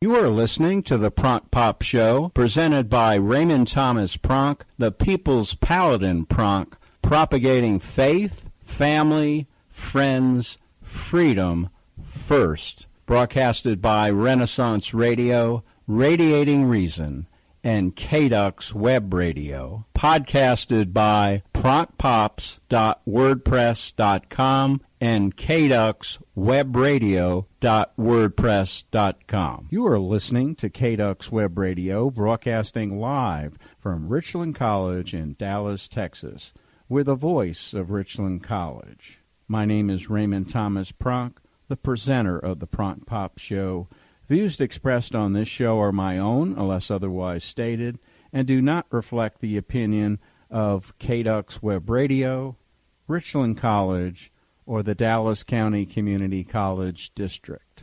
You are listening to the Pronk Pop Show, presented by Raymond Thomas Pronk, the People's Paladin Pronk, propagating faith, family, friends, freedom first. Broadcasted by Renaissance Radio, Radiating Reason, and KDUX Web Radio. Podcasted by pronkpops.wordpress.com and kduxwebradio.wordpress.com. You are listening to KDUX Web Radio, broadcasting live from Richland College in Dallas, Texas. We're the voice of Richland College. My name is Raymond Thomas Pronk, the presenter of the Pronk Pop Show. Views expressed on this show are my own, unless otherwise stated, and do not reflect the opinion of KDUX Web Radio, Richland College, or the Dallas County Community College District.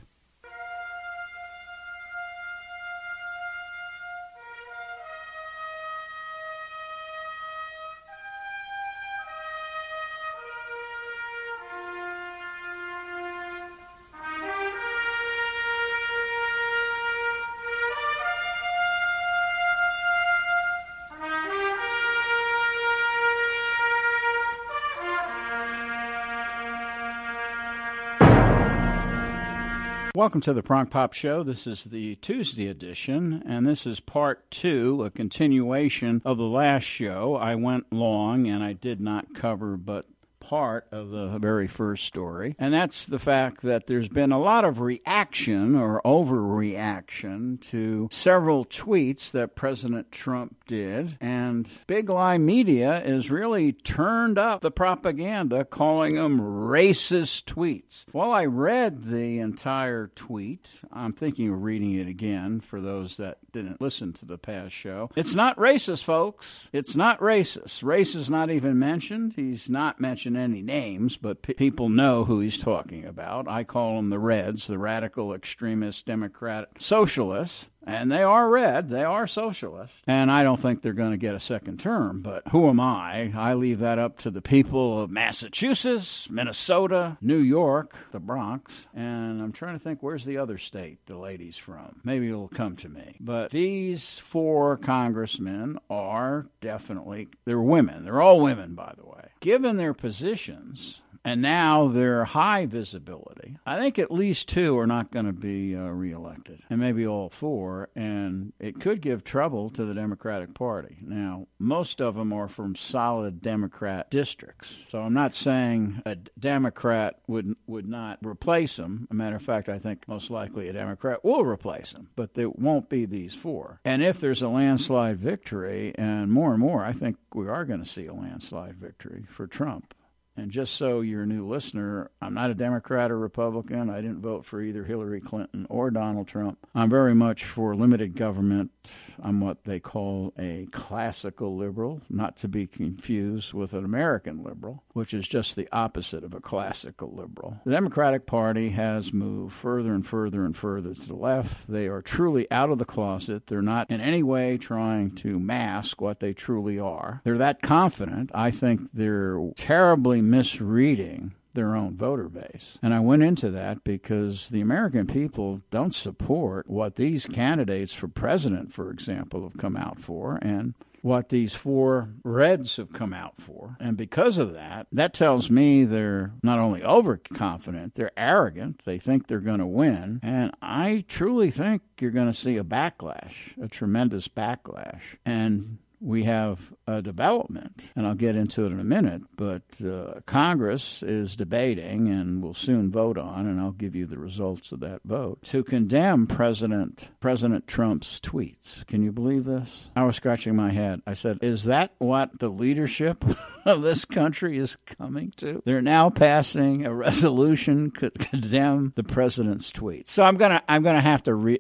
Welcome to the Pronk Pop Show. This is the Tuesday edition, and this is part 2, a continuation of the last show. I went long, and I did not cover but part of the very first story, and that's the fact that there's been a lot of reaction or overreaction to several tweets that President Trump did, and Big Lie Media is really turned up the propaganda, calling them racist tweets. Well, I read the entire tweet. I'm thinking of reading it again for those that didn't listen to the past show. It's not racist, folks. It's not racist. Race is not even mentioned. He's not mentioned any names, but people know who he's talking about. I call them the Reds, the radical extremist Democrat socialists. And they are red, they are socialists. And I don't think they're going to get a second term, but who am I? I leave that up to the people of Massachusetts, Minnesota, New York, the Bronx, and I'm trying to think, where's the other state the lady's from? Maybe it'll come to me. But these 4 congressmen are definitely, they're women. They're all women, by the way. Given their positions, and now their high visibility, I think at least 2 are not going to be reelected, and maybe all 4, and it could give trouble to the Democratic Party. Now, most of them are from solid Democrat districts, so I'm not saying a Democrat would not replace them. As a matter of fact, I think most likely a Democrat will replace them, but there won't be these 4. And if there's a landslide victory, and more, I think we are going to see a landslide victory for Trump. And just so you're a new listener, I'm not a Democrat or Republican. I didn't vote for either Hillary Clinton or Donald Trump. I'm very much for limited government. I'm what they call a classical liberal, not to be confused with an American liberal, which is just the opposite of a classical liberal. The Democratic Party has moved further and further and further to the left. They are truly out of the closet. They're not in any way trying to mask what they truly are. They're that confident. I think they're terribly misreading their own voter base. And I went into that because the American people don't support what these candidates for president, for example, have come out for, and what these 4 Reds have come out for. And because of that, that tells me they're not only overconfident, they're arrogant. They think they're going to win. And I truly think you're going to see a backlash, a tremendous backlash. And we have a development, and I'll get into it in a minute, but Congress is debating and will soon vote on, and I'll give you the results of that vote, to condemn President Trump's tweets. Can you believe this? I was scratching my head. I said, is that what the leadership of this country is coming to? They're now passing a resolution to condemn the president's tweets. So I'm gonna have to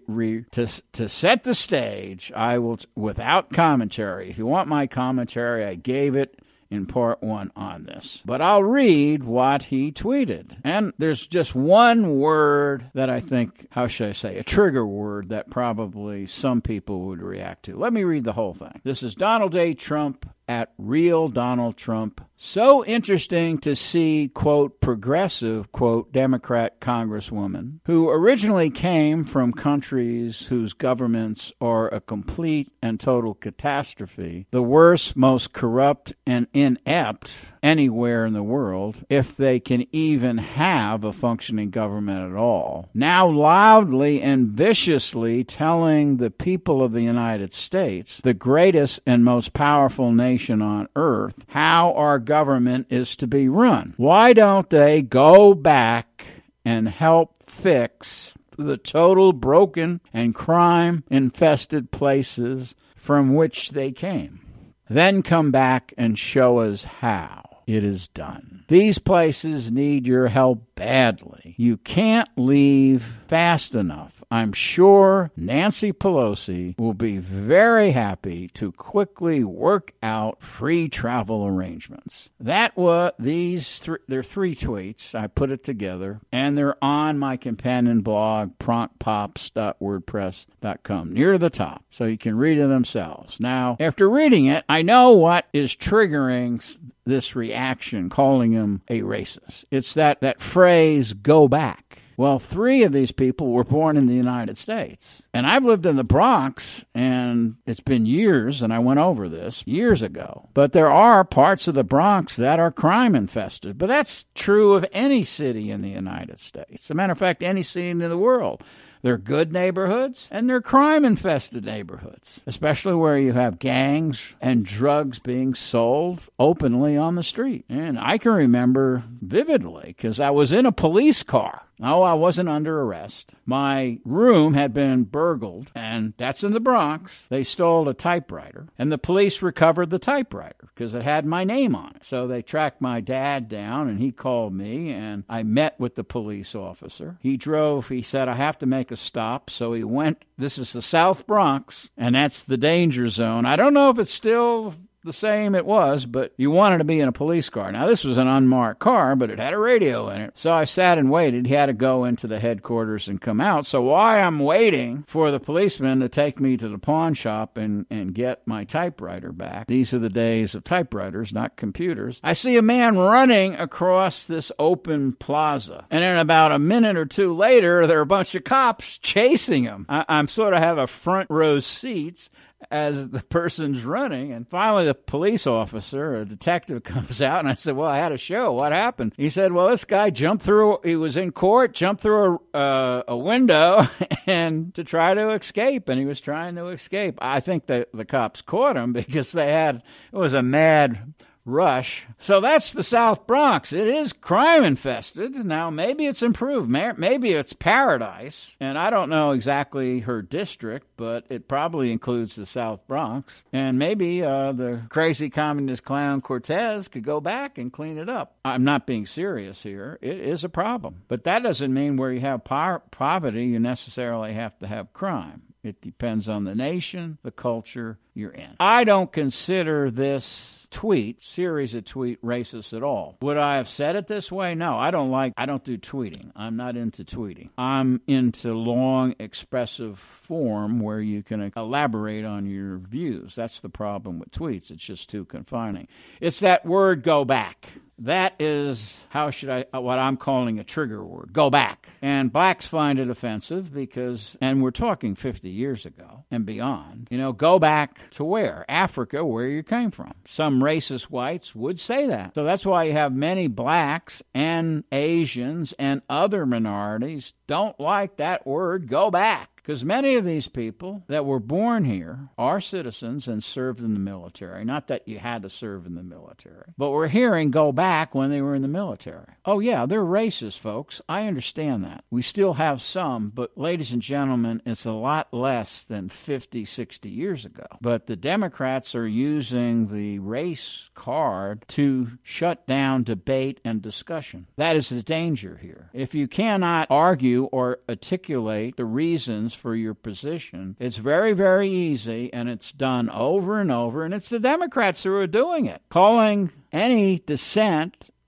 to set the stage. I will, without commentary. If you want my commentary, I gave it in part 1 on this. But I'll read what he tweeted. And there's just one word that I think, how should I say, a trigger word that probably some people would react to. Let me read the whole thing. This is Donald J. Trump at Real Donald Trump. So interesting to see, quote, progressive, quote, Democrat Congresswoman, who originally came from countries whose governments are a complete and total catastrophe, the worst, most corrupt, and inept anywhere in the world, if they can even have a functioning government at all, now loudly and viciously telling the people of the United States, the greatest and most powerful nation on earth, how our government is to be run. Why don't they go back and help fix the total broken and crime-infested places from which they came? Then come back and show us how it is done. These places need your help badly. You can't leave fast enough. I'm sure Nancy Pelosi will be very happy to quickly work out free travel arrangements. That was they're 3 tweets. I put it together, and they're on my companion blog, proncpops.wordpress.com, near the top, so you can read it themselves. Now, after reading it, I know what is triggering this reaction, calling him a racist. It's that phrase, go back. Well, 3 of these people were born in the United States. And I've lived in the Bronx, and it's been years, and I went over this years ago. But there are parts of the Bronx that are crime-infested. But that's true of any city in the United States. As a matter of fact, any city in the world. They're good neighborhoods, and they're crime-infested neighborhoods, especially where you have gangs and drugs being sold openly on the street. And I can remember vividly, because I was in a police car. No, I wasn't under arrest. My room had been burgled, and that's in the Bronx. They stole a typewriter, and the police recovered the typewriter because it had my name on it. So they tracked my dad down, and he called me, and I met with the police officer. He said, I have to make a stop. So he went. This is the South Bronx, and that's the danger zone. I don't know if it's still the same it was, but you wanted to be in a police car. Now, this was an unmarked car, but it had a radio in it. So I sat and waited. He had to go into the headquarters and come out. So while I'm waiting for the policeman to take me to the pawn shop and get my typewriter back, these are the days of typewriters, not computers, I see a man running across this open plaza. And then about a minute or 2 later, there are a bunch of cops chasing him. I'm sort of have a front row seats as the person's running. And finally, the police officer, a detective, comes out, and I said, well, I had a show. What happened? He said, well, this guy he was in court, jumped through a window and to try to escape, and he was trying to escape. I think that the cops caught him because it was a mad rush. So that's the South Bronx. It is crime infested. Now, maybe it's improved. Maybe it's paradise. And I don't know exactly her district, but it probably includes the South Bronx. And maybe the crazy communist clown Cortez could go back and clean it up. I'm not being serious here. It is a problem. But that doesn't mean where you have poverty, you necessarily have to have crime. It depends on the nation, the culture you're in. I don't consider this series of tweet racist at all. Would I have said it this way? No, I don't do tweeting. I'm not into tweeting. I'm into long, expressive form where you can elaborate on your views. That's the problem with tweets. It's just too confining. It's that word, go back. That is, what I'm calling a trigger word. Go back. And blacks find it offensive and we're talking 50 years ago and beyond, go back to where? Africa, where you came from. Some racist whites would say that. So that's why you have many blacks and Asians and other minorities don't like that word, go back. Because many of these people that were born here are citizens and served in the military. Not that you had to serve in the military. But we're hearing go back when they were in the military. Oh, yeah, they're racist, folks. I understand that. We still have some, but ladies and gentlemen, it's a lot less than 50, 60 years ago. But the Democrats are using the race card to shut down debate and discussion. That is the danger here. If you cannot argue or articulate the reasons for your position, it's very, very easy, and it's done over and over, and it's the Democrats who are doing it, calling any dissent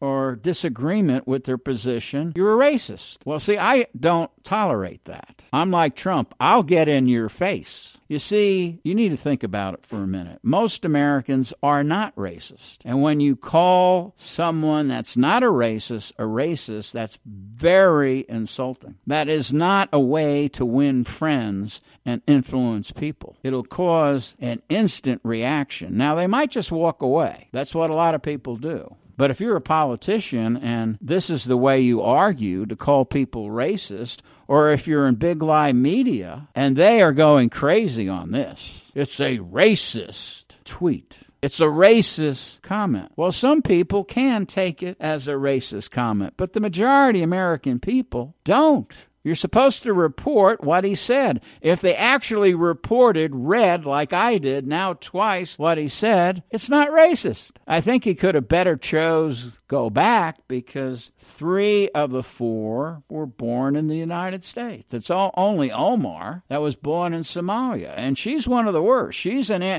or disagreement with their position, you're a racist. Well, see, I don't tolerate that. I'm like Trump. I'll get in your face. You see, you need to think about it for a minute. Most Americans are not racist. And when you call someone that's not a racist, that's very insulting. That is not a way to win friends and influence people. It'll cause an instant reaction. Now, they might just walk away. That's what a lot of people do. But if you're a politician and this is the way you argue to call people racist, or if you're in big lie media and they are going crazy on this, it's a racist tweet. It's a racist comment. Well, some people can take it as a racist comment, but the majority of American people don't. You're supposed to report what he said. If they actually read like I did, now twice, what he said, it's not racist. I think he could have better chose go back because 3 of the 4 were born in the United States. It's only Omar that was born in Somalia, and she's one of the worst. She is an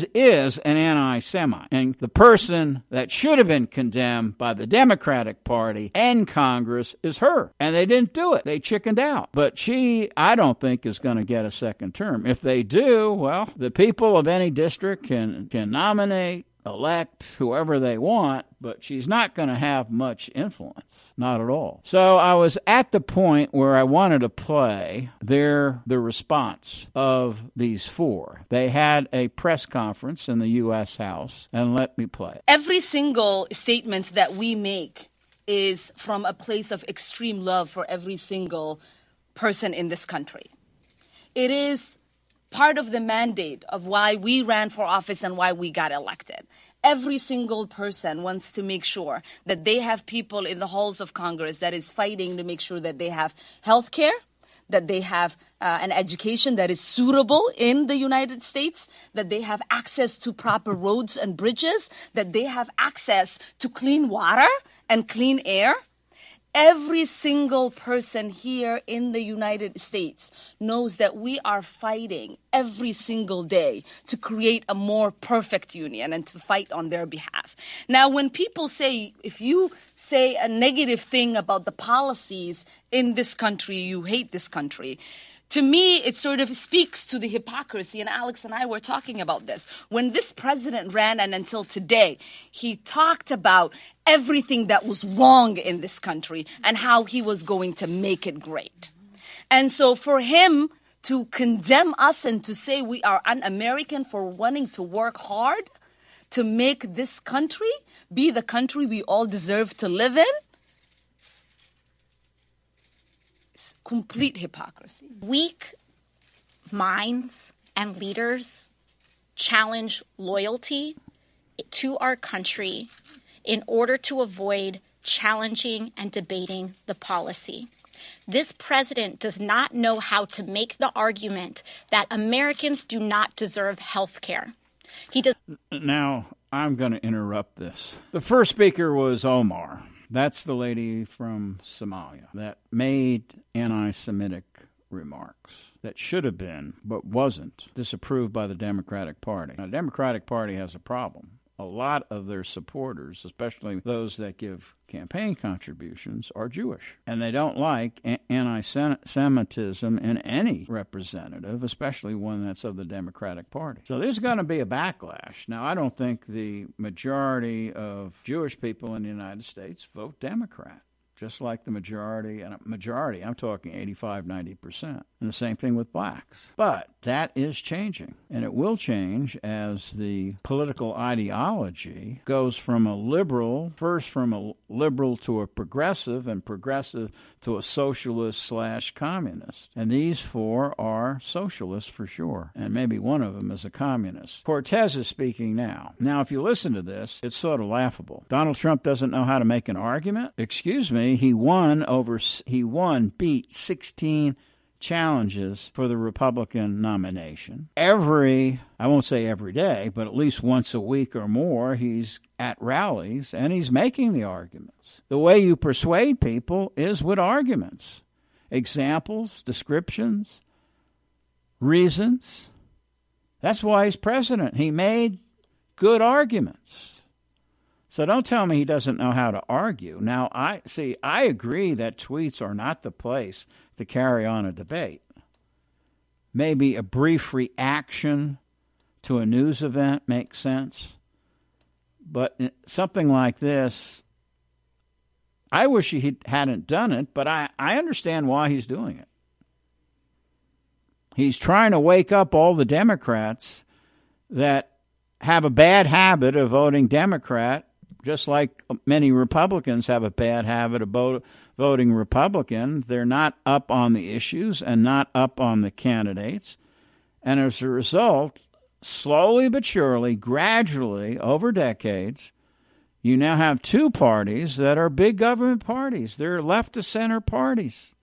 anti-Semite, and the person that should have been condemned by the Democratic Party and Congress is her, and they didn't do it. They chickened out. But she, I don't think, is going to get a second term. If they do, well, the people of any district can nominate, elect whoever they want, but she's not going to have much influence. Not at all. So I was at the point where I wanted to play the response of these 4. They had a press conference in the U.S. House, and let me play it. Every single statement that we make is from a place of extreme love for every single person in this country. It is part of the mandate of why we ran for office and why we got elected. Every single person wants to make sure that they have people in the halls of Congress that is fighting to make sure that they have health care, that they have an education that is suitable in the United States, that they have access to proper roads and bridges, that they have access to clean water and clean air. Every single person here in the United States knows that we are fighting every single day to create a more perfect union and to fight on their behalf. Now, when people say, if you say a negative thing about the policies in this country, you hate this country. To me, it sort of speaks to the hypocrisy, and Alex and I were talking about this. When this president ran, and until today, he talked about everything that was wrong in this country and how he was going to make it great. And so for him to condemn us and to say we are un-American for wanting to work hard to make this country be the country we all deserve to live in, it's complete hypocrisy. Weak minds and leaders challenge loyalty to our country in order to avoid challenging and debating the policy. This president does not know how to make the argument that Americans do not deserve health care. He does. Now, I'm going to interrupt this. The first speaker was Omar. That's the lady from Somalia that made anti-Semitic remarks that should have been, but wasn't, disapproved by the Democratic Party. Now, the Democratic Party has a problem. A lot of their supporters, especially those that give campaign contributions, are Jewish. And they don't like anti-Semitism in any representative, especially one that's of the Democratic Party. So there's going to be a backlash. Now, I don't think the majority of Jewish people in the United States vote Democrat. Just like the majority, I'm talking 85, 90%. And the same thing with blacks. But that is changing. And it will change as the political ideology goes from a liberal to a progressive, and progressive to a socialist/communist. And these 4 are socialists for sure. And maybe one of them is a communist. Cortez is speaking now. Now, if you listen to this, it's sort of laughable. Donald Trump doesn't know how to make an argument? Excuse me. He beat 16 challenges for the Republican nomination. I won't say every day, but at least once a week or more, he's at rallies and he's making the arguments. The way you persuade people is with arguments, examples, descriptions, reasons. That's why he's president. He made good arguments. So don't tell me he doesn't know how to argue. Now, I agree that tweets are not the place to carry on a debate. Maybe a brief reaction to a news event makes sense. But something like this, I wish he hadn't done it, but I understand why he's doing it. He's trying to wake up all the Democrats that have a bad habit of voting Democrat, just like many Republicans have a bad habit of voting Republican. They're not up on the issues and not up on the candidates. And as a result, slowly but surely, gradually, over decades, you now have two parties that are big government parties. They're left-to-center parties.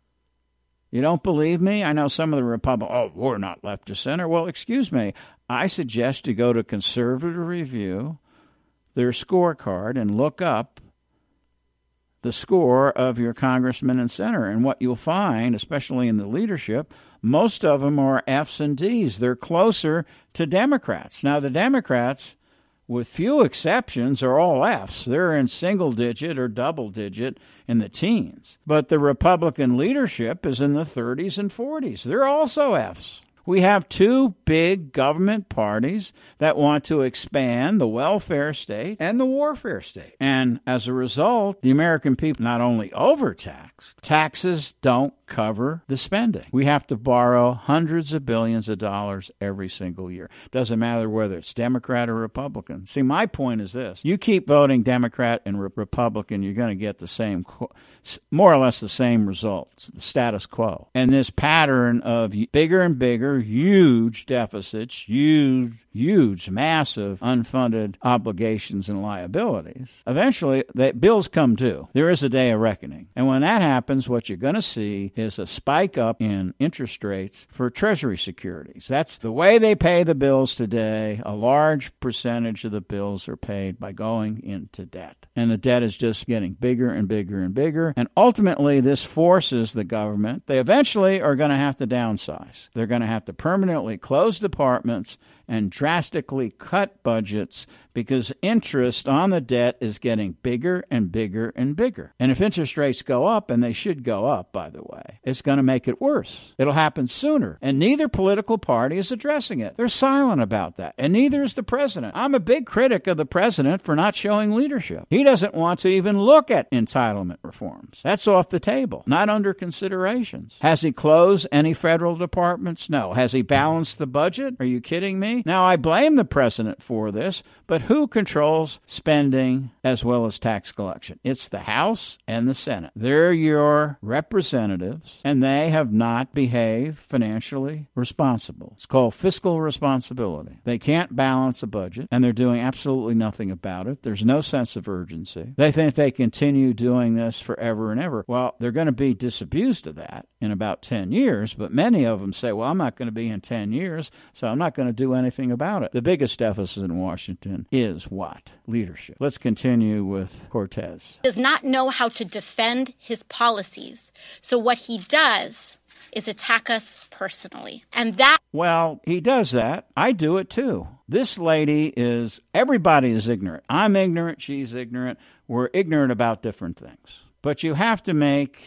You don't believe me? I know some of the Republicans, we're not left-to-center. Well, excuse me. I suggest you go to Conservative Review, their scorecard, and look up the score of your congressman and senator. And what you'll find, especially in the leadership, most of them are F's and D's. They're closer to Democrats. Now, the Democrats, with few exceptions, are all F's. They're in single digit or double digit in the teens. But the Republican leadership is in the 30s and 40s. They're also F's. We have two big government parties that want to expand the welfare state and the warfare state. And as a result, the American people not only overtaxed, taxes don't cover the spending. We have to borrow hundreds of billions of dollars every single year. Doesn't matter whether it's Democrat or Republican. See, my point is this. You keep voting Democrat and Republican, you're going to get the same, more or less the same results, the status quo. And this pattern of bigger and bigger, huge deficits, huge, massive unfunded obligations and liabilities. Eventually, the bills come due. There is a day of reckoning. And when that happens, what you're going to see is a spike up in interest rates for Treasury securities. That's the way they pay the bills today. A large percentage of the bills are paid by going into debt. And the debt is just getting bigger and bigger and bigger. And ultimately, this forces the government. They eventually are going to have to downsize. They're going to have to permanently close departments and drastically cut budgets because interest on the debt is getting bigger and bigger and bigger. And if interest rates go up, and they should go up, by the way, it's going to make it worse. It'll happen sooner. And neither political party is addressing it. They're silent about that. And neither is the president. I'm a big critic of the president for not showing leadership. He doesn't want to even look at entitlement reforms. That's off the table, not under considerations. Has he closed any federal departments? No. Has he balanced the budget? Are you kidding me? Now, I blame the president for this, but who controls spending as well as tax collection? It's the House and the Senate. They're your representatives, and they have not behaved financially responsible. It's called fiscal responsibility. They can't balance a budget, and they're doing absolutely nothing about it. There's no sense of urgency. They think they continue doing this forever and ever. Well, they're going to be disabused of that in about 10 years, but many of them say, well, I'm not going to be in 10 years, so I'm not going to do anything about it. The biggest deficit in Washington is what? Leadership. Let's continue with Cortez. Does not know how to defend his policies. So what he does is attack us personally. And that... Well, he does that. I do it too. This lady everybody is ignorant. I'm ignorant. She's ignorant. We're ignorant about different things. But you have to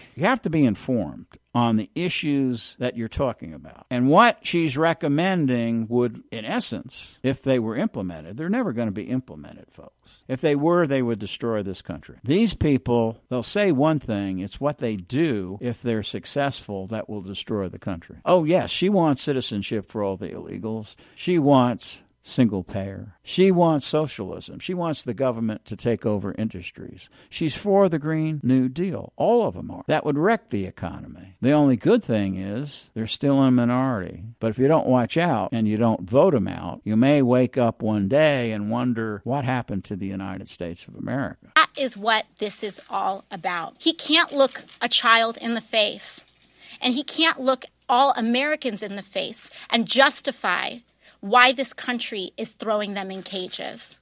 be informed on the issues that you're talking about. And what she's recommending would, in essence, if they were implemented, they're never going to be implemented, folks. If they were, they would destroy this country. These people, they'll say one thing, it's what they do if they're successful that will destroy the country. Oh, yes, she wants citizenship for all the illegals. She wants single payer. She wants socialism. She wants the government to take over industries. She's for the Green New Deal. All of them are. That would wreck the economy. The only good thing is they're still in a minority. But if you don't watch out and you don't vote them out, you may wake up one day and wonder what happened to the United States of America. That is what this is all about. He can't look a child in the face, and he can't look all Americans in the face and justify why this country is throwing them in cages.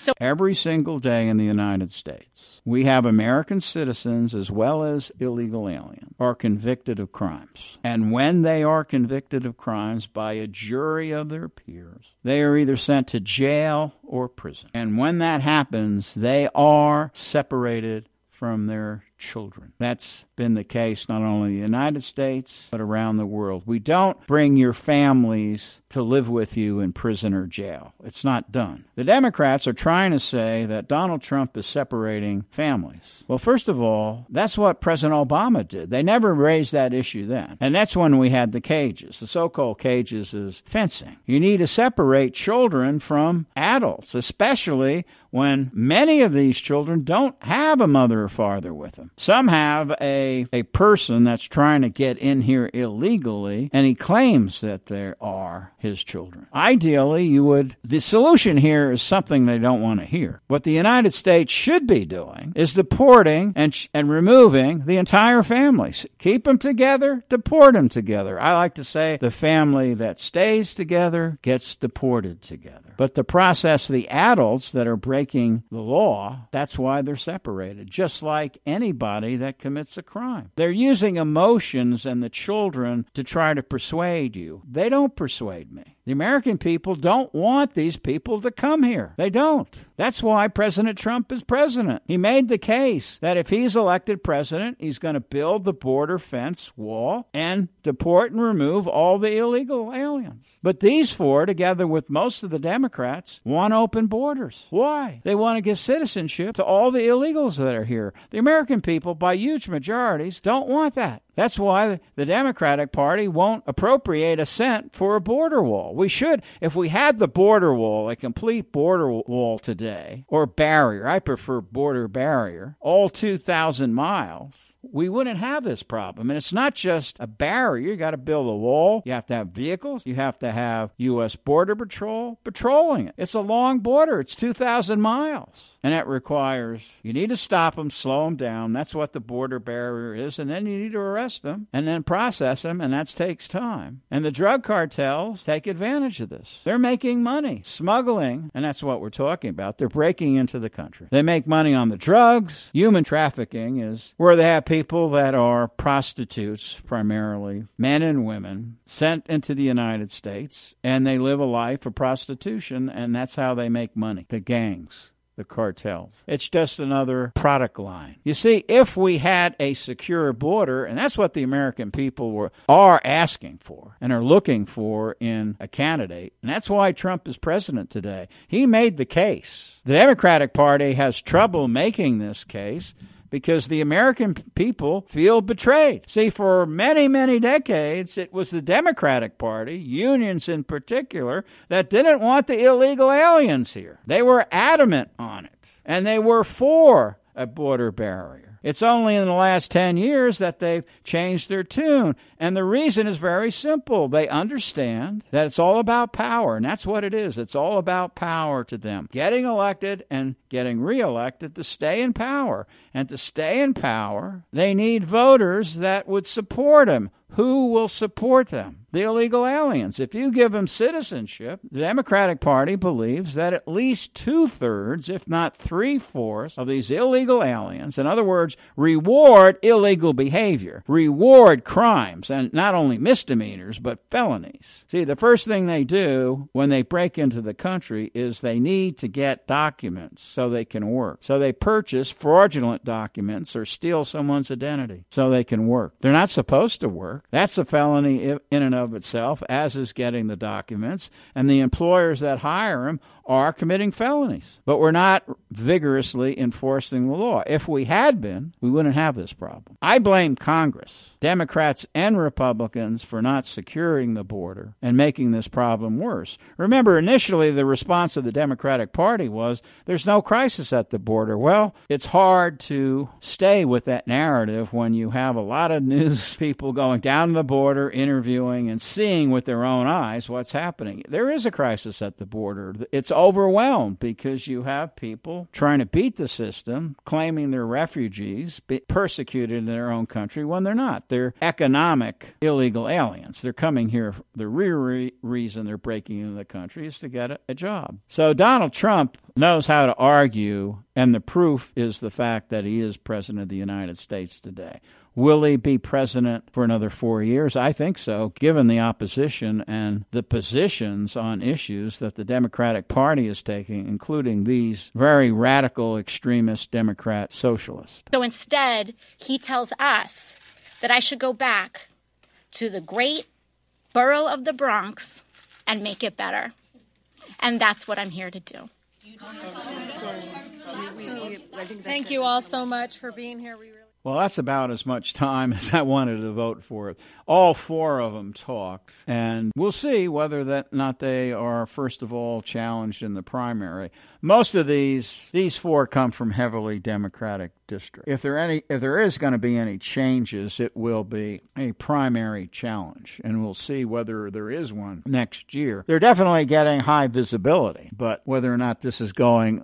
Every single day in the United States, we have American citizens as well as illegal aliens are convicted of crimes. And when they are convicted of crimes by a jury of their peers, they are either sent to jail or prison. And when that happens, they are separated from their children. That's been the case not only in the United States, but around the world. We don't bring your families to live with you in prison or jail. It's not done. The Democrats are trying to say that Donald Trump is separating families. Well, first of all, that's what President Obama did. They never raised that issue then. And that's when we had the cages. The so-called cages is fencing. You need to separate children from adults, especially when many of these children don't have a mother or father with them. Some have a person that's trying to get in here illegally, and he claims that they are his children. Ideally, the solution here is something they don't want to hear. What the United States should be doing is deporting and removing the entire families. Keep them together, deport them together. I like to say the family that stays together gets deported together. But the process, the adults that are breaking the law, that's why they're separated, just like anybody that commits a crime. They're using emotions and the children to try to persuade you. They don't persuade me. The American people don't want these people to come here. They don't. That's why President Trump is president. He made the case that if he's elected president, he's going to build the border fence wall and deport and remove all the illegal aliens. But these four, together with most of the Democrats, want open borders. Why? They want to give citizenship to all the illegals that are here. The American people, by huge majorities, don't want that. That's why the Democratic Party won't appropriate a cent for a border wall. We should, if we had the border wall, a complete border wall today, or barrier, I prefer border barrier, all 2,000 miles, we wouldn't have this problem. And it's not just a barrier. You got to build a wall. You have to have vehicles. You have to have U.S. Border Patrol patrolling it. It's a long border. It's 2,000 miles. And that requires, you need to stop them, slow them down. That's what the border barrier is. And then you need to arrest them and then process them, and that takes time. And the drug cartels take advantage of this. They're making money, smuggling, and that's what we're talking about. They're breaking into the country. They make money on the drugs. Human trafficking is where they have people that are prostitutes, primarily men and women, sent into the United States, and they live a life of prostitution, and that's how they make money. The gangs. The cartels. It's just another product line. You see, if we had a secure border, and that's what the American people are asking for and are looking for in a candidate, and that's why Trump is president today. He made the case. The Democratic Party has trouble making this case because the American people feel betrayed. See, for many, many decades, it was the Democratic Party, unions in particular, that didn't want the illegal aliens here. They were adamant on it, and they were for a border barrier. It's only in the last 10 years that they've changed their tune. And the reason is very simple. They understand that it's all about power, and that's what it is. It's all about power to them. Getting elected and getting reelected to stay in power. And to stay in power, they need voters that would support them. Who will support them? The illegal aliens. If you give them citizenship, the Democratic Party believes that at least 2/3, if not 3/4, of these illegal aliens, in other words, reward illegal behavior, reward crimes, and not only misdemeanors, but felonies. See, the first thing they do when they break into the country is they need to get documents so they can work. So they purchase fraudulent documents or steal someone's identity so they can work. They're not supposed to work. That's a felony in and of itself, as is getting the documents, and the employers that hire them are committing felonies. But we're not vigorously enforcing the law. If we had been, we wouldn't have this problem. I blame Congress, Democrats and Republicans, for not securing the border and making this problem worse. Remember, initially the response of the Democratic Party was, there's no crisis at the border. Well, it's hard to stay with that narrative when you have a lot of news people going down the border, interviewing and seeing with their own eyes what's happening. There is a crisis at the border. It's overwhelmed because you have people trying to beat the system, claiming they're refugees, persecuted in their own country when they're not. They're economic illegal aliens. They're coming here. The real reason they're breaking into the country is to get a job. So Donald Trump knows how to argue, and the proof is the fact that he is president of the United States today. Will he be president for another 4 years? I think so, given the opposition and the positions on issues that the Democratic Party is taking, including these very radical extremist Democrat socialists. So instead, he tells us that I should go back to the great borough of the Bronx and make it better. And that's what I'm here to do. Thank you all so much for being here. Well, that's about as much time as I wanted to vote for it. All four of them talked, and we'll see whether that not they are, first of all, challenged in the primary. Most of these four come from heavily Democratic districts. If there is going to be any changes, it will be a primary challenge, and we'll see whether there is one next year. They're definitely getting high visibility, but whether or not this is going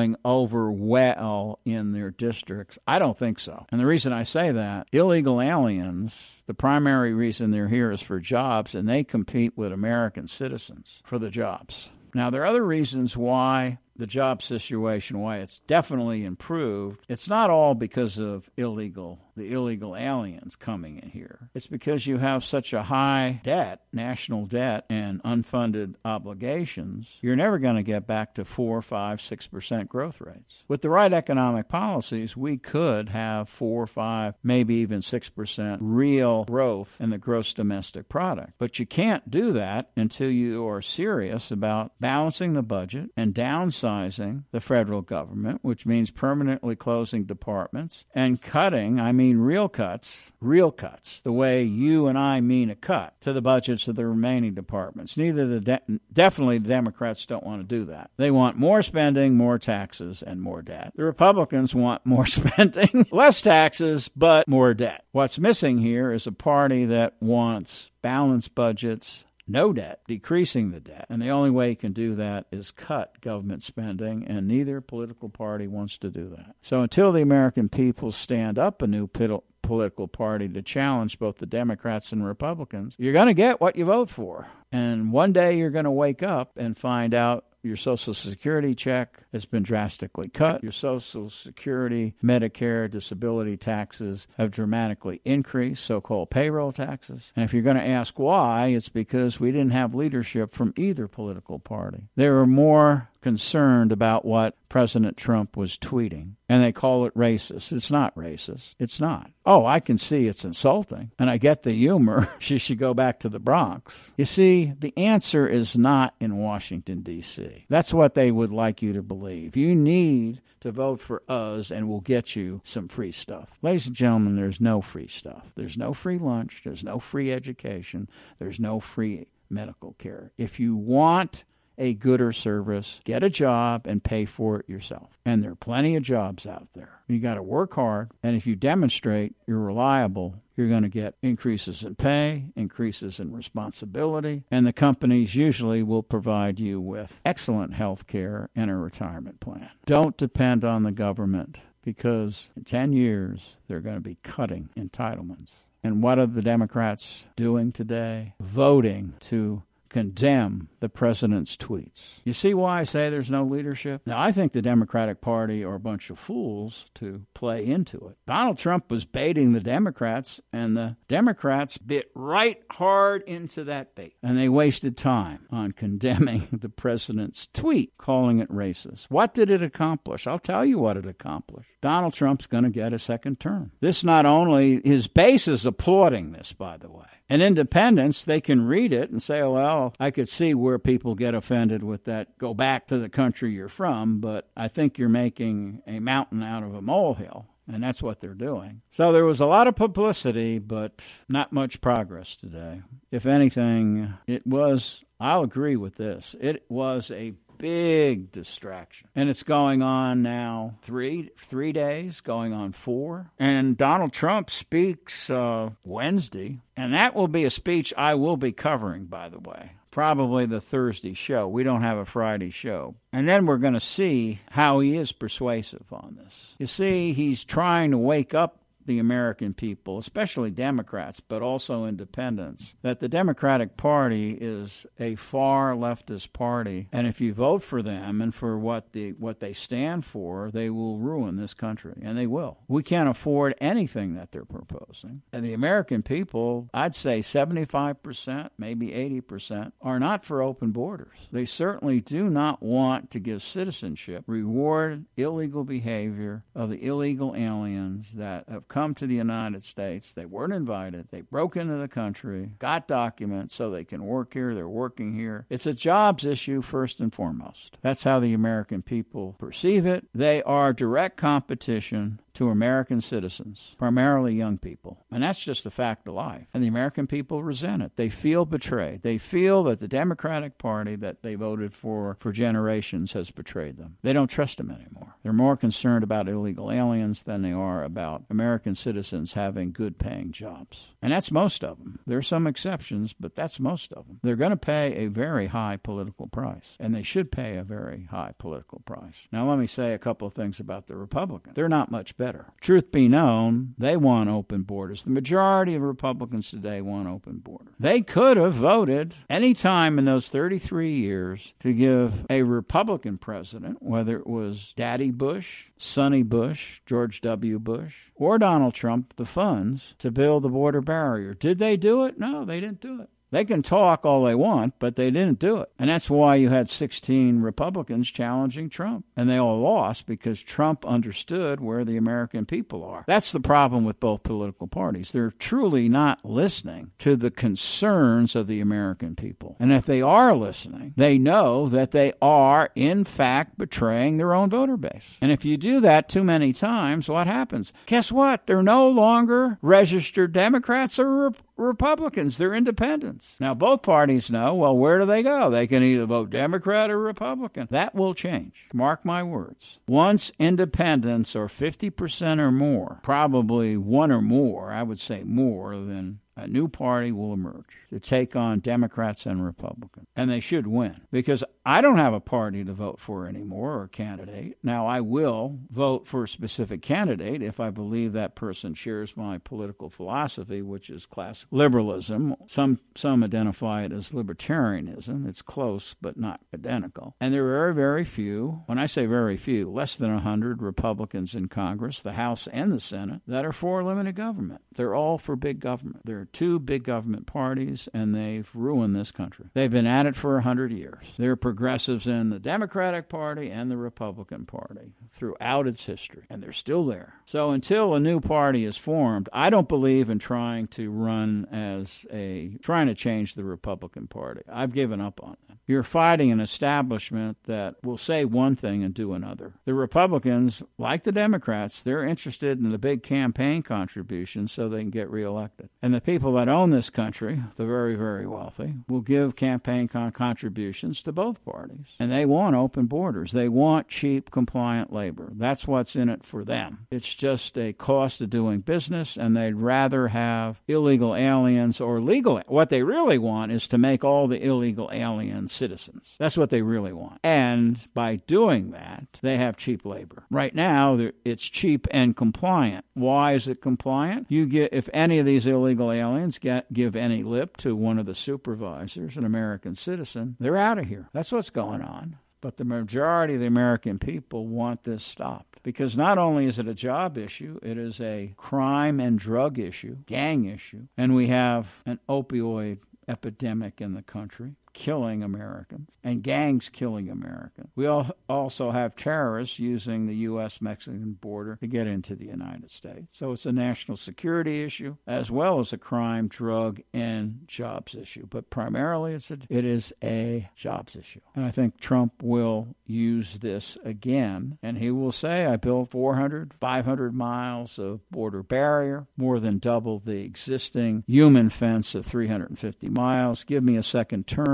over well in their districts, I don't think so. And the reason I say that, illegal aliens, the primary reason they're here is for jobs, and they compete with American citizens for the jobs. Now, there are other reasons why the job situation, why it's definitely improved. It's not all because of the illegal aliens coming in here. It's because you have such a high debt, national debt, and unfunded obligations. You're never going to get back to 4, 5, 6% growth rates. With the right economic policies, we could have 4, 5, maybe even 6% real growth in the gross domestic product. But you can't do that until you are serious about balancing the budget and downsizing the federal government, which means permanently closing departments and cutting, I mean real cuts, the way you and I mean a cut to the budgets of the remaining departments. Definitely the Democrats don't want to do that. They want more spending, more taxes, and more debt. The Republicans want more spending, less taxes, but more debt. What's missing here is a party that wants balanced budgets, no debt, decreasing the debt. And the only way you can do that is cut government spending, and neither political party wants to do that. So until the American people stand up a new political party to challenge both the Democrats and Republicans, you're going to get what you vote for. And one day you're going to wake up and find out your Social Security check has been drastically cut. Your Social Security, Medicare, disability taxes have dramatically increased, so-called payroll taxes. And if you're going to ask why, it's because we didn't have leadership from either political party. They were more concerned about what President Trump was tweeting, and they call it racist. It's not racist. It's not. Oh, I can see it's insulting, and I get the humor. She should go back to the Bronx. You see, the answer is not in Washington, D.C. That's what they would like you to believe. You need to vote for us, and we'll get you some free stuff. Ladies and gentlemen, there's no free stuff. There's no free lunch. There's no free education. There's no free medical care. If you want a gooder service, get a job and pay for it yourself. And there are plenty of jobs out there. You got to work hard, and if you demonstrate you're reliable, you're going to get increases in pay, increases in responsibility, and the companies usually will provide you with excellent health care and a retirement plan. Don't depend on the government, because in 10 years, they're going to be cutting entitlements. And what are the Democrats doing today? Voting to condemn the president's tweets. You see why I say there's no leadership? Now, I think the Democratic Party are a bunch of fools to play into it. Donald Trump was baiting the Democrats, and the Democrats bit right hard into that bait. And they wasted time on condemning the president's tweet, calling it racist. What did it accomplish? I'll tell you what it accomplished. Donald Trump's going to get a second term. This not only, his base is applauding this, by the way. And independents, they can read it and say, oh, well, I could see where people get offended with that, go back to the country you're from, but I think you're making a mountain out of a molehill. And that's what they're doing. So there was a lot of publicity, but not much progress today. If anything, I'll agree with this, it was a big distraction. And it's going on now 3 days, going on 4. And Donald Trump speaks Wednesday, and that will be a speech I will be covering, by the way. Probably the Thursday show. We don't have a Friday show. And then we're going to see how he is persuasive on this. You see, he's trying to wake up the American people, especially Democrats, but also independents, that the Democratic Party is a far leftist party, and if you vote for them and for what they stand for, they will ruin this country, and they will. We can't afford anything that they're proposing. And the American people, I'd say 75%, maybe 80%, are not for open borders. They certainly do not want to give citizenship, reward illegal behavior of the illegal aliens that have come to the United States. They weren't invited. They broke into the country, got documents so they can work here. They're working here. It's a jobs issue first and foremost. That's how the American people perceive it. They are direct competition to American citizens, primarily young people. And that's just a fact of life. And the American people resent it. They feel betrayed. They feel that the Democratic Party that they voted for generations has betrayed them. They don't trust them anymore. They're more concerned about illegal aliens than they are about American citizens having good-paying jobs. And that's most of them. There are some exceptions, but that's most of them. They're going to pay a very high political price, and they should pay a very high political price. Now, let me say a couple of things about the Republicans. They're not much better. Truth be known, they want open borders. The majority of Republicans today want open borders. They could have voted any time in those 33 years to give a Republican president, whether it was Daddy Bush, Sonny Bush, George W. Bush, or Donald Trump, the funds to build the border barrier. Did they do it? No, they didn't do it. They can talk all they want, but they didn't do it. And that's why you had 16 Republicans challenging Trump. And they all lost because Trump understood where the American people are. That's the problem with both political parties. They're truly not listening to the concerns of the American people. And if they are listening, they know that they are, in fact, betraying their own voter base. And if you do that too many times, what happens? Guess what? They're no longer registered Democrats or Republicans. They're independents. Now, both parties know, well, where do they go? They can either vote Democrat or Republican. That will change. Mark my words. Once independents are 50% or more, probably one or more, I would say more than a new party will emerge to take on Democrats and Republicans. And they should win. Because I don't have a party to vote for anymore or a candidate. Now, I will vote for a specific candidate if I believe that person shares my political philosophy, which is classic liberalism. Some identify it as libertarianism. It's close, but not identical. And there are very, very few, when I say very few, less than 100 Republicans in Congress, the House and the Senate, that are for limited government. They're all for big government. There are two big government parties, and they've ruined this country. They've been at it for 100 years. There are progressives in the Democratic Party and the Republican Party throughout its history, and they're still there. So until a new party is formed, I don't believe in trying to change the Republican Party. I've given up on it. You're fighting an establishment that will say one thing and do another. The Republicans, like the Democrats, they're interested in the big campaign contributions so they can get reelected. And the people that own this country, the very, very wealthy, will give campaign contributions to both parties. And they want open borders. They want cheap, compliant labor. That's what's in it for them. It's just a cost of doing business, and they'd rather have illegal aliens or legal. What they really want is to make all the illegal aliens citizens. That's what they really want. And by doing that, they have cheap labor. Right now, it's cheap and compliant. Why is it compliant? If any of these illegal aliens give any lip to one of the supervisors, an American citizen, they're out of here. That's what's going on. But the majority of the American people want this stopped. Because not only is it a job issue, it is a crime and drug issue, gang issue. And we have an opioid epidemic in the country, killing Americans, and gangs killing Americans. We also have terrorists using the U.S.-Mexican border to get into the United States. So it's a national security issue as well as a crime, drug, and jobs issue. But primarily it is a jobs issue. And I think Trump will use this again, and he will say, I built 500 miles of border barrier, more than double the existing human fence of 350 miles. Give me a second term.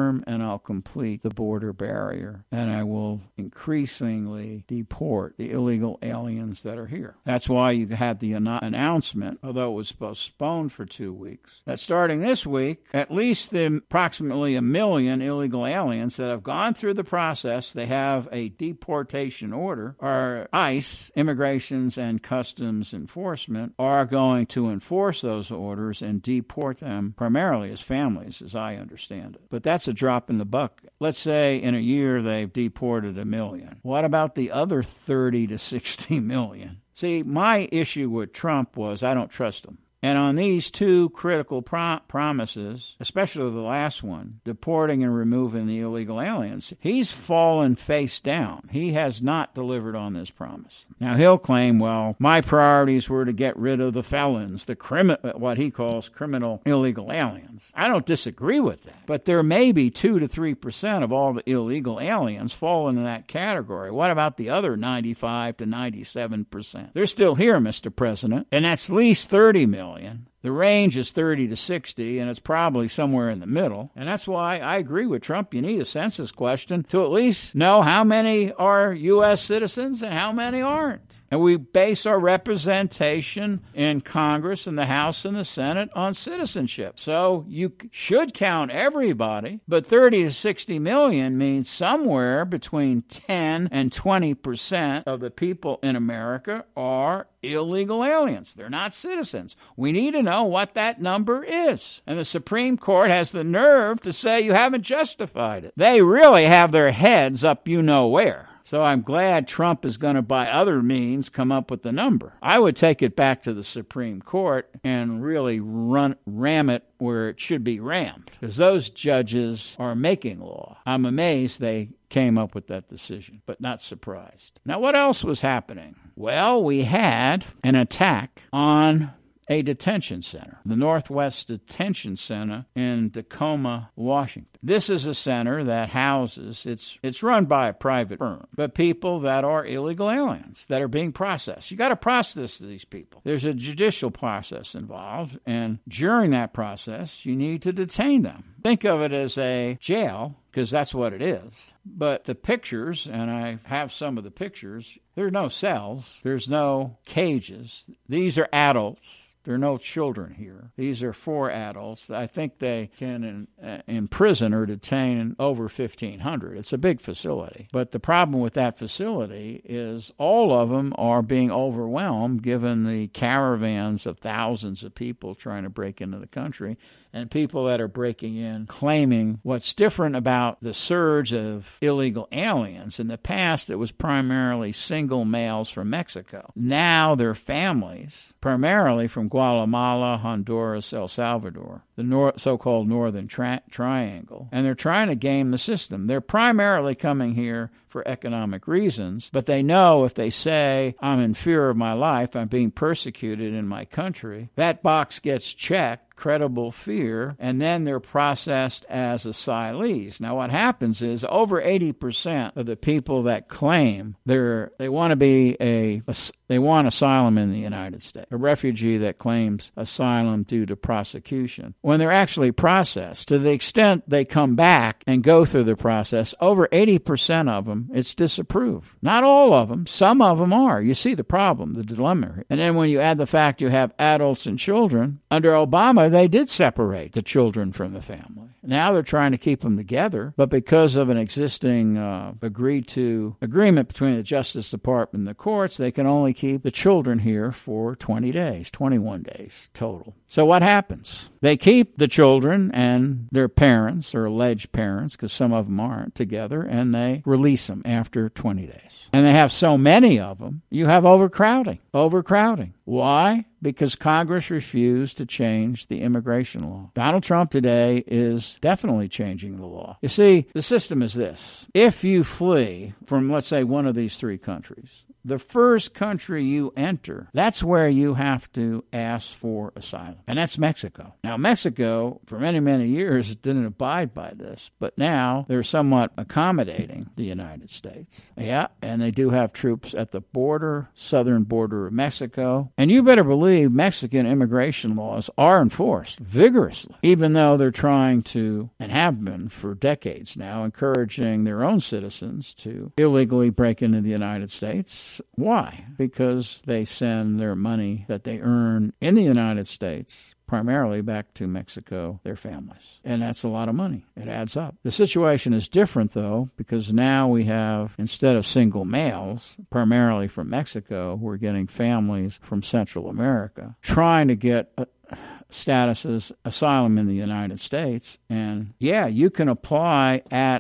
confirm and I'll complete the border barrier, and I will increasingly deport the illegal aliens that are here. That's why you had the announcement, although it was postponed for 2 weeks, that starting this week, at least the approximately 1 million illegal aliens that have gone through the process, they have a deportation order, or ICE, Immigrations and Customs Enforcement, are going to enforce those orders and deport them primarily as families, as I understand it. But that's a drop in the bucket. Let's say in a year they've deported 1 million. What about the other 30 to 60 million? See, my issue with Trump was I don't trust him. And on these two critical promises, especially the last one, deporting and removing the illegal aliens, he's fallen face down. He has not delivered on this promise. Now, he'll claim, well, my priorities were to get rid of the felons, what he calls criminal illegal aliens. I don't disagree with that. But there may be 2 to 3% of all the illegal aliens fall into that category. What about the other 95 to 97%? They're still here, Mr. President, and that's at least 30 million. The range is 30 to 60, and it's probably somewhere in the middle. And that's why I agree with Trump. You need a census question to at least know how many are U.S. citizens and how many aren't. And we base our representation in Congress and the House and the Senate on citizenship. So you should count everybody, but 30 to 60 million means somewhere between 10 and 20% of the people in America are illegal aliens. They're not citizens. We need to know what that number is. And the Supreme Court has the nerve to say you haven't justified it. They really have their heads up you know where. So I'm glad Trump is going to, by other means, come up with the number. I would take it back to the Supreme Court and really ram it where it should be rammed, because those judges are making law. I'm amazed they came up with that decision, but not surprised. Now, what else was happening? Well, we had an attack on a detention center, the Northwest Detention Center in Tacoma, Washington. This is a center that houses, it's run by a private firm, but people that are illegal aliens that are being processed. You got to process these people. There's a judicial process involved, and during that process, you need to detain them. Think of it as a jail, because that's what it is. But the pictures, and I have some of the pictures, there are no cells, there's no cages. These are adults. There are no children here. These are 4 adults. I think they can imprison or detain over 1,500. It's a big facility. But the problem with that facility is all of them are being overwhelmed given the caravans of thousands of people trying to break into the country, and people that are breaking in claiming what's different about the surge of illegal aliens. In the past, it was primarily single males from Mexico. Now they're families, primarily from Guatemala, Honduras, El Salvador, the so-called Northern Triangle. And they're trying to game the system. They're primarily coming here for economic reasons, but they know if they say, I'm in fear of my life, I'm being persecuted in my country, that box gets checked, credible fear, and then they're processed as asylees. Now, what happens is over 80% of the people that claim they want asylum in the United States, a refugee that claims asylum due to prosecution, when they're actually processed, to the extent they come back and go through the process, over 80% of them, it's disapproved. Not all of them. Some of them are. You see the problem, the dilemma. And then when you add the fact you have adults and children, under Obama, they did separate the children from the family. Now they're trying to keep them together, but because of an existing agreement between the Justice Department and the courts, they can only keep the children here for 20 days, 21 days total. So what happens? They keep the children and their parents, or alleged parents, because some of them aren't, together, and they release them after 20 days. And they have so many of them, you have overcrowding. Why? Because Congress refused to change the immigration law. Donald Trump today is definitely changing the law. You see, the system is this. If you flee from, let's say, one of these 3 countries, the first country you enter, that's where you have to ask for asylum. And that's Mexico. Now, Mexico, for many, many years, didn't abide by this, but now they're somewhat accommodating the United States. Yeah, and they do have troops at the border, southern border of Mexico. And you better believe Mexican immigration laws are enforced vigorously, even though they're trying to, and have been for decades now, encouraging their own citizens to illegally break into the United States. Why? Because they send their money that they earn in the United States primarily back to Mexico, their families. And that's a lot of money. It adds up. The situation is different, though, because now we have, instead of single males, primarily from Mexico, we're getting families from Central America trying to get statuses, asylum in the United States. And yeah, you can apply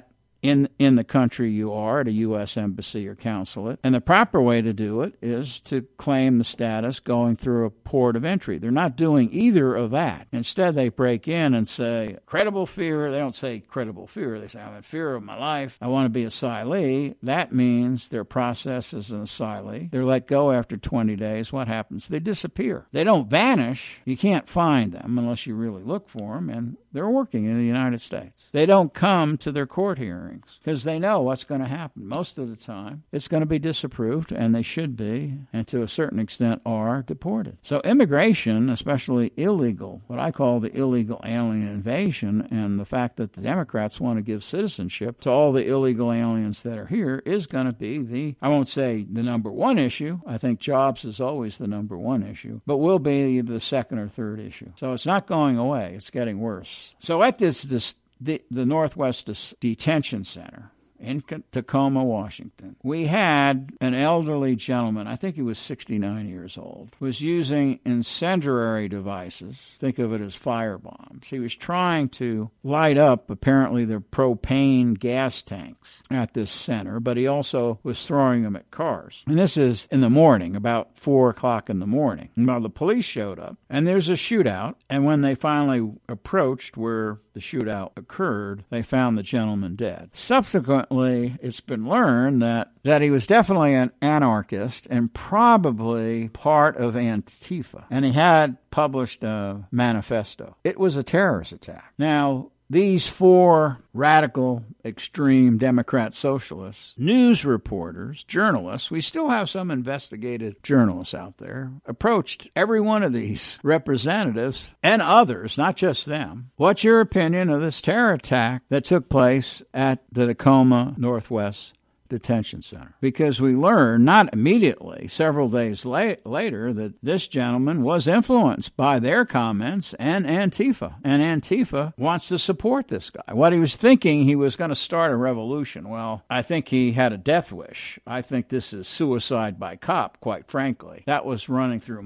in the country you are at a U.S. embassy or consulate. And the proper way to do it is to claim the status going through a port of entry. They're not doing either of that. Instead, they break in and say, credible fear. They don't say credible fear. They say, I'm in fear of my life. I want to be asylee. That means their process is an asylee. They're let go after 20 days. What happens? They disappear. They don't vanish. You can't find them unless you really look for them, and they're working in the United States. They don't come to their court hearings because they know what's going to happen. Most of the time, it's going to be disapproved, and they should be, and to a certain extent are deported. So immigration, especially illegal, what I call the illegal alien invasion, and the fact that the Democrats want to give citizenship to all the illegal aliens that are here is going to be I won't say the number one issue. I think jobs is always the number one issue, but will be the second or third issue. So it's not going away. It's getting worse. So at the Northwest Detention Center in Tacoma, Washington, we had an elderly gentleman, I think he was 69 years old, was using incendiary devices. Think of it as fire bombs. He was trying to light up, apparently, the propane gas tanks at this center, but he also was throwing them at cars. And this is in the morning, about 4 o'clock in the morning. Well, the police showed up, and there's a shootout, and when they finally approached where the shootout occurred, they found the gentleman dead. Subsequently, it's been learned that he was definitely an anarchist and probably part of Antifa. And he had published a manifesto. It was a terrorist attack. Now, these 4 radical, extreme Democrat socialists, news reporters, journalists, we still have some investigative journalists out there, approached every one of these representatives and others, not just them. What's your opinion of this terror attack that took place at the Tacoma Northwest Detention Center? Because we learned, not immediately, several days later, that this gentleman was influenced by their comments and Antifa. And Antifa wants to support this guy. What he was thinking, he was going to start a revolution. Well, I think he had a death wish. I think this is suicide by cop, quite frankly. That was running through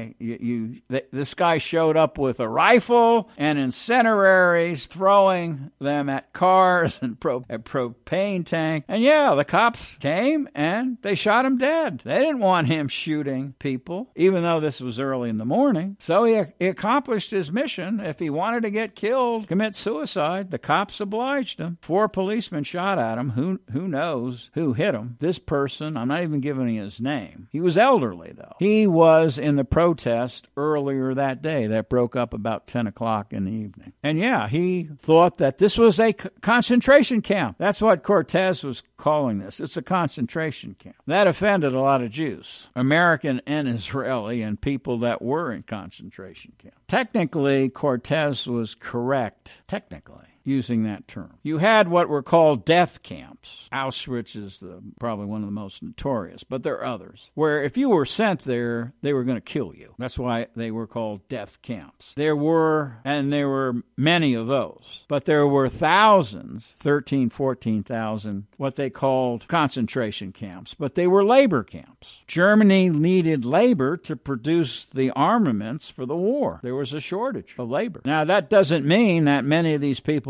this guy showed up with a rifle and incendiaries, throwing them at cars and a propane tank. And yeah, the cops came and they shot him dead. They didn't want him shooting people, even though this was early in the morning. So he accomplished his mission. If he wanted to get killed, commit suicide, the cops obliged him. 4 policemen shot at him. Who knows who hit him? This person, I'm not even giving his name. He was elderly, though. He was in the protest earlier that day that broke up about 10 o'clock in the evening. And yeah, he thought that this was a concentration camp. That's what Cortez was calling this. It's a concentration camp. That offended a lot of Jews, American and Israeli, and people that were in concentration camps. Technically, Cortez was correct, using that term. You had what were called death camps. Auschwitz is probably one of the most notorious, but there are others, where if you were sent there, they were going to kill you. That's why they were called death camps. There were many of those, but there were thousands, 14,000, what they called concentration camps, but they were labor camps. Germany needed labor to produce the armaments for the war. There was a shortage of labor. Now, that doesn't mean that many of these people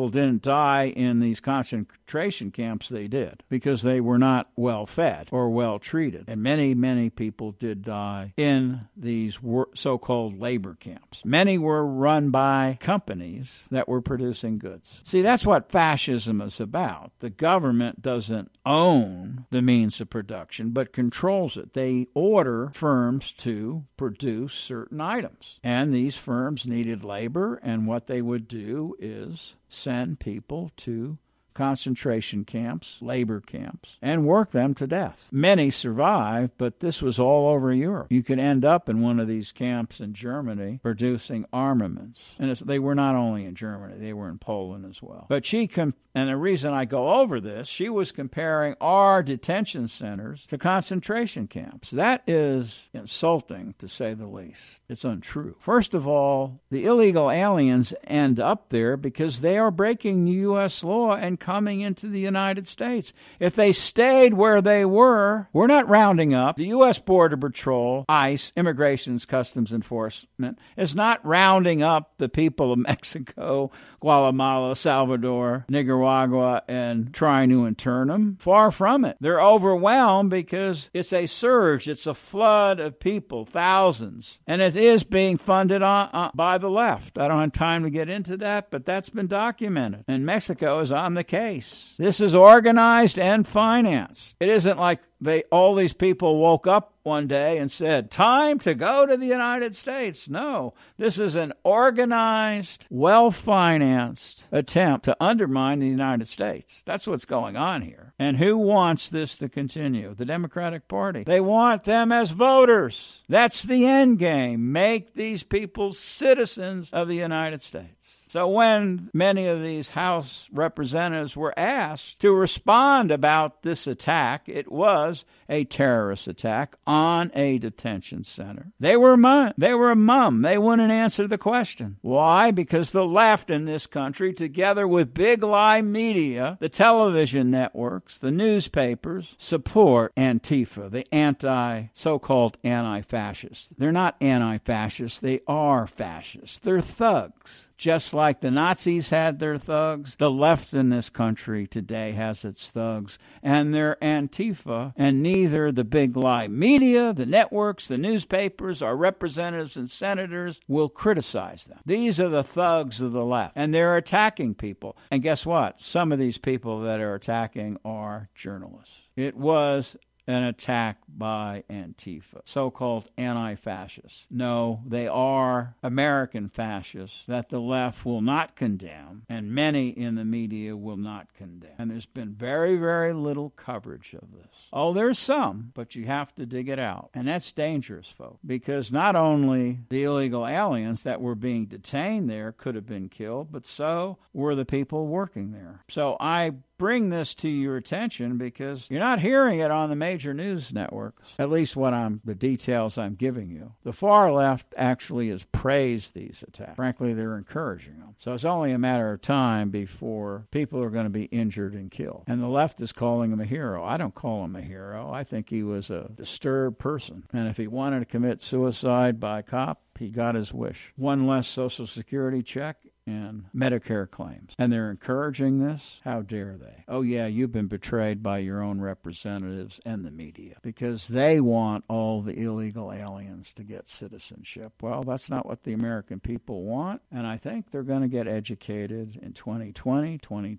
people didn't die in these concentration camps, they did, because they were not well fed or well treated. And many, many people did die in these so-called labor camps. Many were run by companies that were producing goods. See, that's what fascism is about. The government doesn't own the means of production, but controls it. They order firms to produce certain items. And these firms needed labor, and what they would do is send people to concentration camps, labor camps, and work them to death. Many survived, but this was all over Europe. You could end up in one of these camps in Germany producing armaments. And they were not only in Germany, they were in Poland as well. But and the reason I go over this, she was comparing our detention centers to concentration camps. That is insulting, to say the least. It's untrue. First of all, the illegal aliens end up there because they are breaking U.S. law and coming into the United States. If they stayed where they were, we're not rounding up. The U.S. Border Patrol, ICE, Immigration Customs Enforcement, is not rounding up the people of Mexico, Guatemala, Salvador, Nicaragua, and trying to intern them. Far from it. They're overwhelmed because it's a surge. It's a flood of people, thousands. And it is being funded by the left. I don't have time to get into that, but that's been documented. And Mexico is on the case. This is organized and financed. It isn't like all these people woke up one day and said, time to go to the United States. No, this is an organized, well-financed attempt to undermine the United States. That's what's going on here. And who wants this to continue? The Democratic Party. They want them as voters. That's the end game. Make these people citizens of the United States. So when many of these House representatives were asked to respond about this attack, it was a terrorist attack on a detention center. They were mum. They wouldn't answer the question. Why? Because the left in this country, together with big lie media, the television networks, the newspapers, support Antifa, the so-called anti-fascists. They're not anti-fascists. They are fascists. They're thugs. Just like the Nazis had their thugs, the left in this country today has its thugs, and they're Antifa, and neither the big lie media, the networks, the newspapers, our representatives and senators will criticize them. These are the thugs of the left, and they're attacking people. And guess what? Some of these people that are attacking are journalists. It was an attack by Antifa, so-called anti-fascists. No, they are American fascists that the left will not condemn, and many in the media will not condemn. And there's been very, very little coverage of this. Oh, there's some, but you have to dig it out. And that's dangerous, folks, because not only the illegal aliens that were being detained there could have been killed, but so were the people working there. So I bring this to your attention because you're not hearing it on the major news networks, at least the details I'm giving you. The far left actually has praised these attacks. Frankly, they're encouraging them. So it's only a matter of time before people are going to be injured and killed. And the left is calling him a hero. I don't call him a hero. I think he was a disturbed person. And if he wanted to commit suicide by cop, he got his wish. One less Social Security check and Medicare claims. And they're encouraging this? How dare they? Oh, yeah, you've been betrayed by your own representatives and the media because they want all the illegal aliens to get citizenship. Well, that's not what the American people want, and I think they're going to get educated in 2020,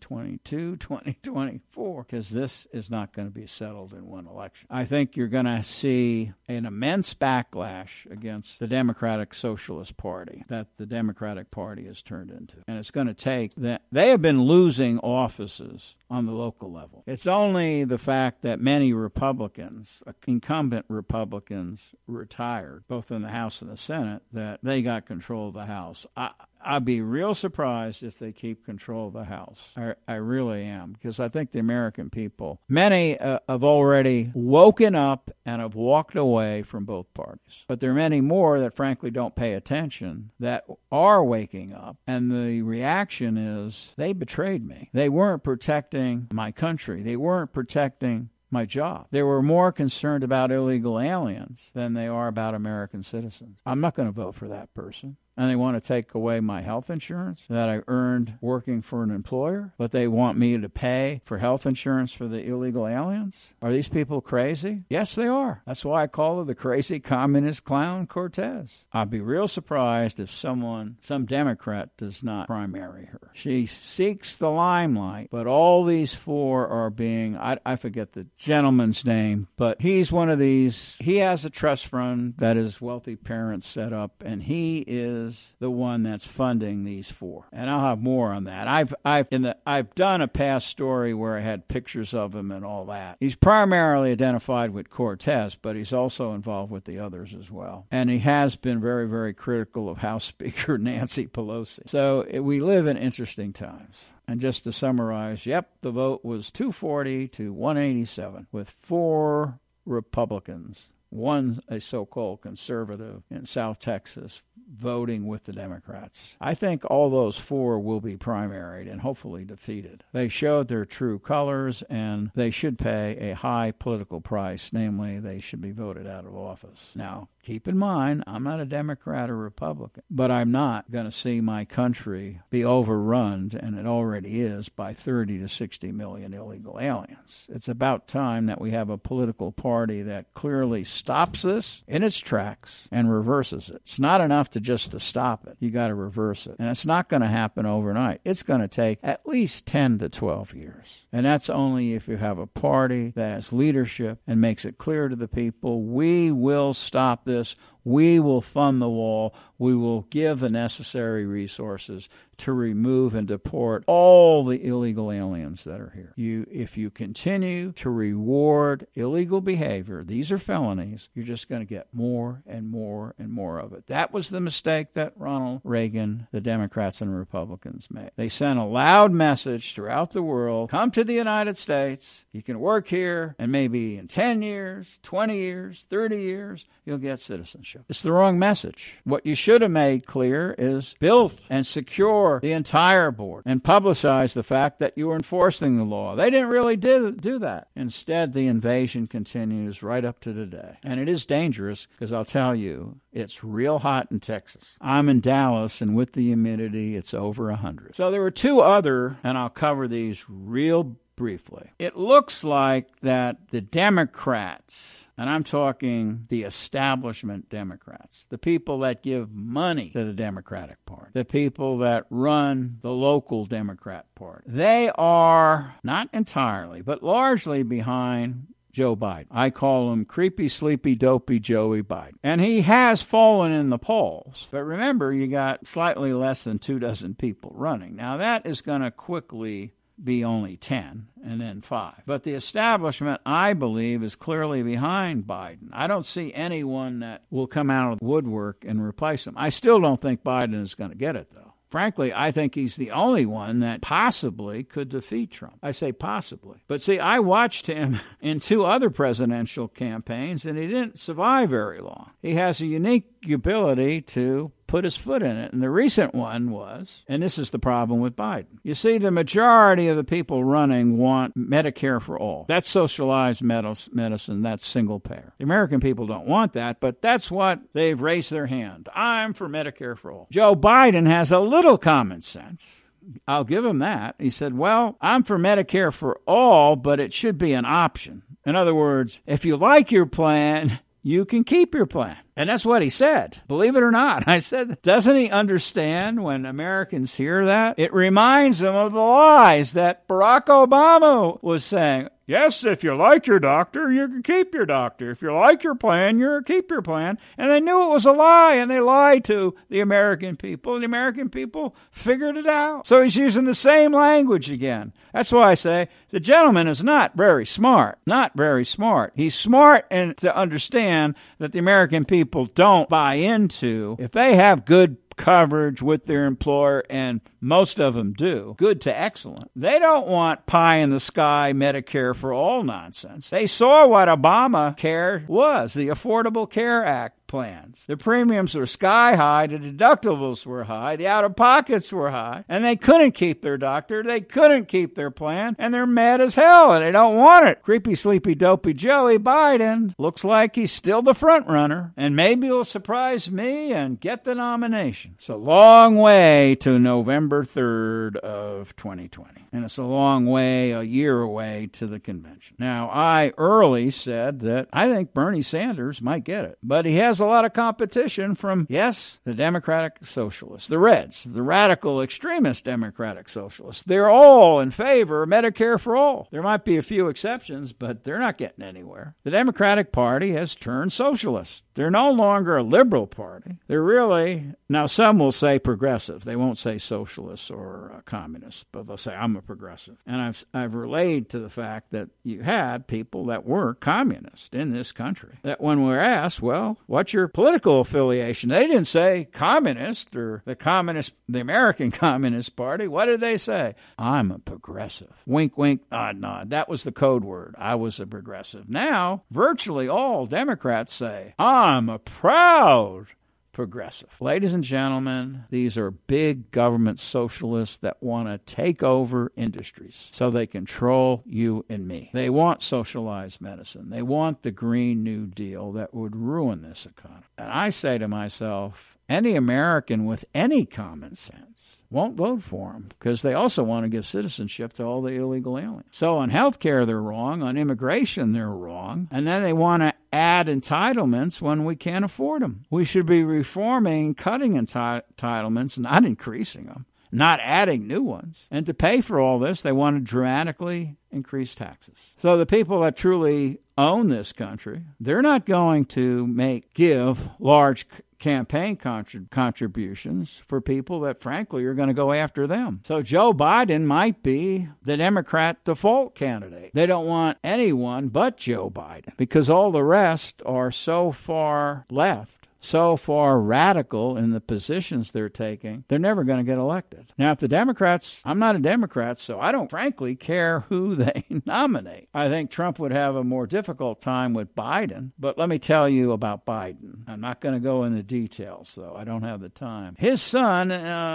2022, 2024, because this is not going to be settled in one election. I think you're going to see an immense backlash against the Democratic Socialist Party that the Democratic Party has turned into. And it's going to take that. They have been losing offices on the local level. It's only the fact that many Republicans, incumbent Republicans, retired, both in the House and the Senate, that they got control of the House. I'd be real surprised if they keep control of the House. I really am, because I think the American people, many have already woken up and have walked away from both parties. But there are many more that frankly don't pay attention that are waking up. And the reaction is, they betrayed me. They weren't protecting my country. They weren't protecting my job. They were more concerned about illegal aliens than they are about American citizens. I'm not going to vote for that person. and they want to take away my health insurance that I earned working for an employer, but they want me to pay for health insurance for the illegal aliens? Are these people crazy? Yes, they are. That's why I call her the crazy communist clown Cortez. I'd be real surprised if some Democrat does not primary her. She seeks the limelight, but all these four are being, I forget the gentleman's name, but he's one of these. He has a trust fund that his wealthy parents set up, and he is the one that's funding these four. And I'll have more on that. I've done a past story where I had pictures of him and all that. He's primarily identified with Cortez, but he's also involved with the others as well. And he has been very, very critical of House Speaker Nancy Pelosi. So we live in interesting times. And just to summarize, the vote was 240 to 187 with 4 Republicans, one a so-called conservative in South Texas, voting with the Democrats. I think all those 4 will be primaried and hopefully defeated. They showed their true colors, and they should pay a high political price, namely they should be voted out of office. Now, keep in mind, I'm not a Democrat or Republican, but I'm not going to see my country be overrun, and it already is, by 30 to 60 million illegal aliens. It's about time that we have a political party that clearly stops this in its tracks and reverses it. It's not enough to stop it. You got to reverse it. And it's not going to happen overnight. It's going to take at least 10 to 12 years. And that's only if you have a party that has leadership and makes it clear to the people, we will stop this. We will fund the wall. We will give the necessary resources to remove and deport all the illegal aliens that are here. If you continue to reward illegal behavior, these are felonies, you're just going to get more and more and more of it. That was the mistake that Ronald Reagan, the Democrats and Republicans made. They sent a loud message throughout the world, come to the United States, you can work here, and maybe in 10 years, 20 years, 30 years, you'll get citizenship. It's the wrong message. What you should have made clear is build and secure the entire border and publicize the fact that you were enforcing the law. They didn't really do that. Instead, the invasion continues right up to today. And it is dangerous because I'll tell you, it's real hot in Texas. I'm in Dallas, and with the humidity, it's over 100. So there were 2 other, and I'll cover these real briefly. It looks like that the Democrats, and I'm talking the establishment Democrats, the people that give money to the Democratic Party, the people that run the local Democrat Party, they are not entirely, but largely behind Joe Biden. I call him creepy, sleepy, dopey Joey Biden. And he has fallen in the polls. But remember, you got slightly less than 24 people running. Now, that is going to quickly be only 10 and then 5. But the establishment, I believe, is clearly behind Biden. I don't see anyone that will come out of the woodwork and replace him. I still don't think Biden is going to get it, though. Frankly, I think he's the only one that possibly could defeat Trump. I say possibly. But see, I watched him in 2 other presidential campaigns, and he didn't survive very long. He has a unique ability to put his foot in it. And the recent one was, and this is the problem with Biden. You see, the majority of the people running want Medicare for all. That's socialized medicine. That's single payer. The American people don't want that, but that's what they've raised their hand. I'm for Medicare for all. Joe Biden has a little common sense. I'll give him that. He said, well, I'm for Medicare for all, but it should be an option. In other words, if you like your plan, you can keep your plan. And that's what he said. Believe it or not. I said, doesn't he understand when Americans hear that? It reminds them of the lies that Barack Obama was saying. Yes, if you like your doctor, you can keep your doctor. If you like your plan, you keep your plan. And they knew it was a lie, and they lied to the American people. And the American people figured it out. So he's using the same language again. That's why I say the gentleman is not very smart. Not very smart. He's smart and to understand that the American people don't buy into, if they have good coverage with their employer, and most of them do, good to excellent. They don't want pie-in-the-sky Medicare for all nonsense. They saw what Obamacare was, the Affordable Care Act, plans. The premiums were sky high, the deductibles were high, the out-of-pockets were high, and they couldn't keep their doctor, they couldn't keep their plan, and they're mad as hell, and they don't want it. Creepy, sleepy, dopey Joey Biden looks like he's still the front runner, and maybe he'll surprise me and get the nomination. It's a long way to November 3rd of 2020, and it's a long way, a year away, to the convention. Now, I early said that I think Bernie Sanders might get it, but he has a lot of competition from, yes, the Democratic Socialists, the Reds, the radical extremist Democratic Socialists. They're all in favor of Medicare for all. There might be a few exceptions, but they're not getting anywhere. The Democratic Party has turned socialist. They're no longer a liberal party. They're really, now some will say progressive. They won't say socialist or communist, but they'll say, I'm a progressive. And I've relayed to the fact that you had people that were communist in this country, that when we're asked, well, what's your political affiliation? They didn't say communist or the American Communist Party. What did they say? I'm a progressive. Wink, wink, nod, nod. That was the code word. I was a progressive. Now, virtually all Democrats say, I'm a proud progressive. Ladies and gentlemen, these are big government socialists that want to take over industries so they control you and me. They want socialized medicine. They want the Green New Deal that would ruin this economy. And I say to myself, any American with any common sense won't vote for them because they also want to give citizenship to all the illegal aliens. So on health care, they're wrong. On immigration, they're wrong. And then they want to add entitlements when we can't afford them. We should be reforming, cutting entitlements, not increasing them, not adding new ones. And to pay for all this, they want to dramatically increase taxes. So the people that truly own this country, they're not going to give large campaign contributions for people that, frankly, are going to go after them. So Joe Biden might be the Democrat default candidate. They don't want anyone but Joe Biden because all the rest are so far left, so far radical in the positions they're taking, they're never going to get elected. Now, if the Democrats, I'm not a Democrat, so I don't frankly care who they nominate. I think Trump would have a more difficult time with Biden, but let me tell you about Biden. I'm not going to go into details, though. I don't have the time. His son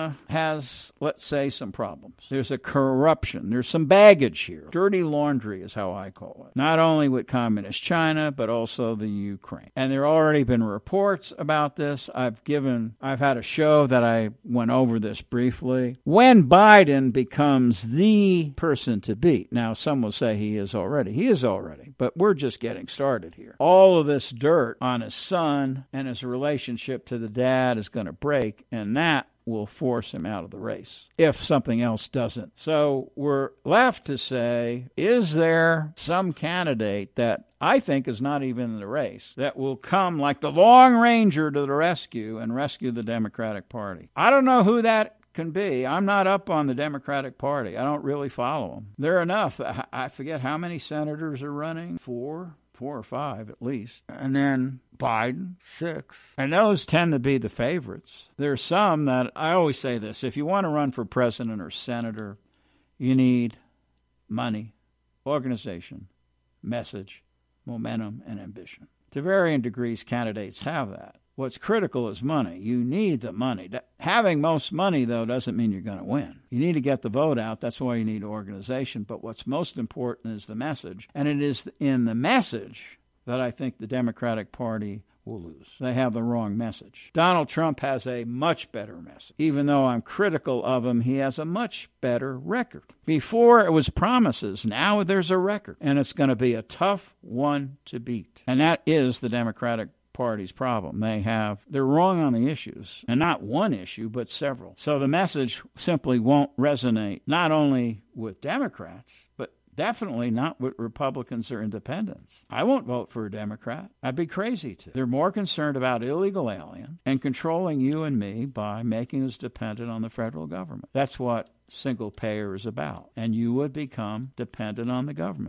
has, let's say, some problems. There's a corruption. There's some baggage here. Dirty laundry is how I call it. Not only with communist China, but also the Ukraine. And there have already been reports about this. I've had a show that I went over this briefly. When Biden becomes the person to beat, now some will say he is already, but we're just getting started here. All of this dirt on his son and his relationship to the dad is going to break, and that will force him out of the race if something else doesn't. So we're left to say, is there some candidate that I think is not even in the race that will come like the Lone Ranger to the rescue and rescue the Democratic Party? I don't know who that can be. I'm not up on the Democratic Party. I don't really follow them. There are enough. I forget how many senators are running. Four or five at least. And then Biden, 6. And those tend to be the favorites. There are some that, I always say this, if you want to run for president or senator, you need money, organization, message, momentum, and ambition. To varying degrees, candidates have that. What's critical is money. You need the money. Having most money, though, doesn't mean you're going to win. You need to get the vote out. That's why you need organization. But what's most important is the message. And it is in the message that I think the Democratic Party will lose. They have the wrong message. Donald Trump has a much better message. Even though I'm critical of him, he has a much better record. Before it was promises. Now there's a record. And it's going to be a tough one to beat. And that is the Democratic Party's problem. They're wrong on the issues, and not one issue, but several. So the message simply won't resonate, not only with Democrats, but definitely not with Republicans or independents. I won't vote for a Democrat. I'd be crazy to. They're more concerned about illegal aliens and controlling you and me by making us dependent on the federal government. That's what single payer is about. And you would become dependent on the government.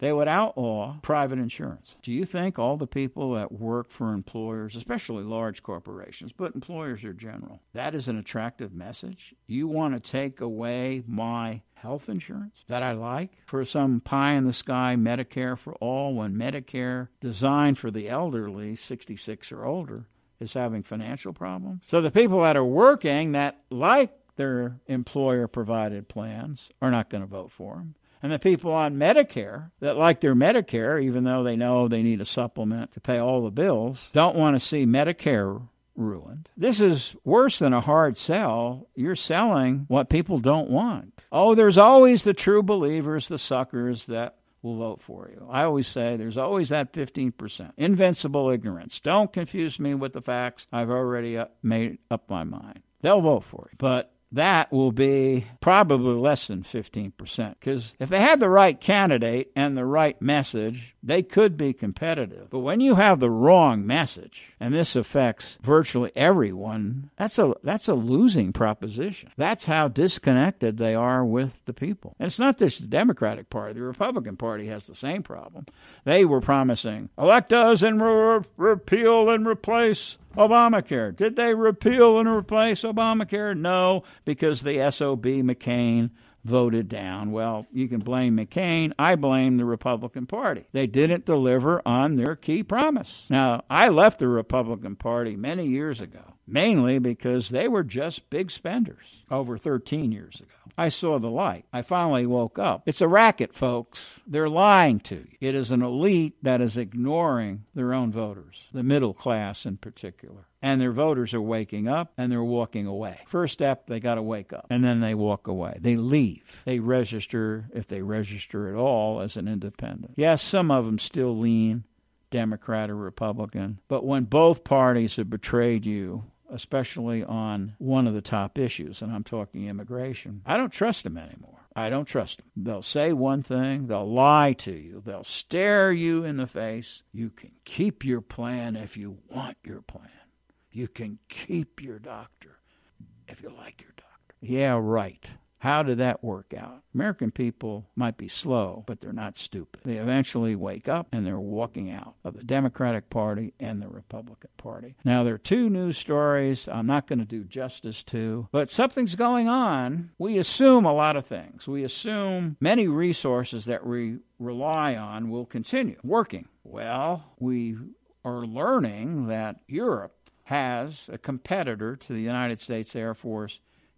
They would outlaw private insurance. Do you think all the people that work for employers, especially large corporations, but employers are general, that is an attractive message? You want to take away my health insurance that I like for some pie-in-the-sky Medicare for all, when Medicare, designed for the elderly, 66 or older, is having financial problems? So the people that are working that like their employer-provided plans are not going to vote for them. And the people on Medicare that like their Medicare, even though they know they need a supplement to pay all the bills, don't want to see Medicare ruined. This is worse than a hard sell. You're selling what people don't want. Oh, there's always the true believers, the suckers that will vote for you. I always say there's always that 15%. Invincible ignorance. Don't confuse me with the facts. I've already made up my mind. They'll vote for you. But that will be probably less than 15%, because if they had the right candidate and the right message, they could be competitive. But when you have the wrong message, and this affects virtually everyone, that's a losing proposition. That's how disconnected they are with the people. And it's not just the Democratic Party. The Republican Party has the same problem. They were promising, elect us and repeal and replace Obamacare. Did they repeal and replace Obamacare? No, because the SOB McCain voted down. Well, you can blame McCain. I blame the Republican Party. They didn't deliver on their key promise. Now, I left the Republican Party many years ago, mainly because they were just big spenders over 13 years ago. I saw the light. I finally woke up. It's a racket, folks. They're lying to you. It is an elite that is ignoring their own voters, the middle class in particular. And their voters are waking up and they're walking away. First step, they got to wake up. And then they walk away. They leave. They register, if they register at all, as an independent. Yes, some of them still lean Democrat or Republican. But when both parties have betrayed you, especially on one of the top issues, and I'm talking immigration, I don't trust them anymore. I don't trust them. They'll say one thing. They'll lie to you. They'll stare you in the face. You can keep your plan if you want your plan. You can keep your doctor if you like your doctor. Yeah, right. How did that work out? American people might be slow, but they're not stupid. They eventually wake up and they're walking out of the Democratic Party and the Republican Party. Now, there are two news stories I'm not going to do justice to, but something's going on. We assume a lot of things. We assume many resources that we rely on will continue working. Well, we are learning that Europe has a competitor to the United States Air Force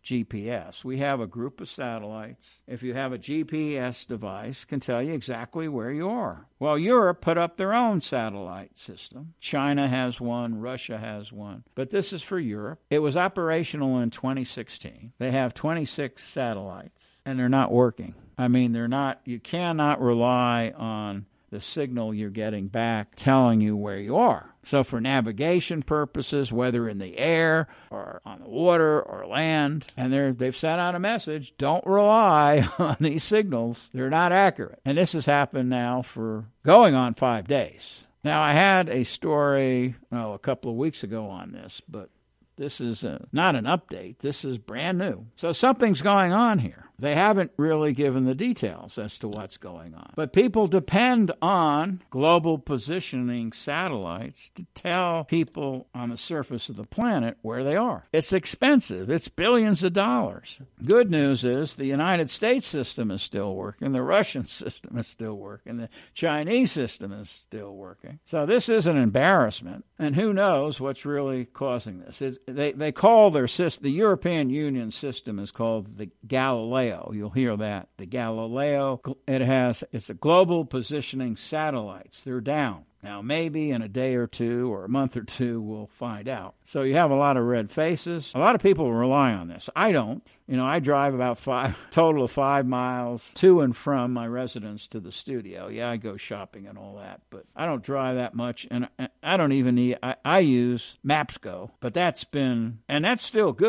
GPS. We have a group of satellites. If you have a GPS device, can tell you exactly where you are. Well, Europe put up their own satellite system. China has one. Russia has one. But this is for Europe. It was operational in 2016. They have 26 satellites, and they're not working. I mean, you cannot rely on the signal you're getting back telling you where you are. So for navigation purposes, whether in the air or on the water or land, and they've sent out a message, don't rely on these signals. They're not accurate. And this has happened now for going on 5 days. Now, I had a story a couple of weeks ago on this, but this is not an update. This is brand new. So something's going on here. They haven't really given the details as to what's going on. But people depend on global positioning satellites to tell people on the surface of the planet where they are. It's expensive. It's billions of dollars. Good news is the United States system is still working. The Russian system is still working. The Chinese system is still working. So this is an embarrassment. And who knows what's really causing this. They call their system, the European Union system is called the Galileo. You'll hear that. The Galileo, it's a global positioning satellites. They're down. Now, maybe in a day or two or a month or two, we'll find out. So you have a lot of red faces. A lot of people rely on this. I don't. I drive about total of 5 miles to and from my residence to the studio. Yeah, I go shopping and all that, but I don't drive that much. And I don't even I use MapsGo, but that's still good.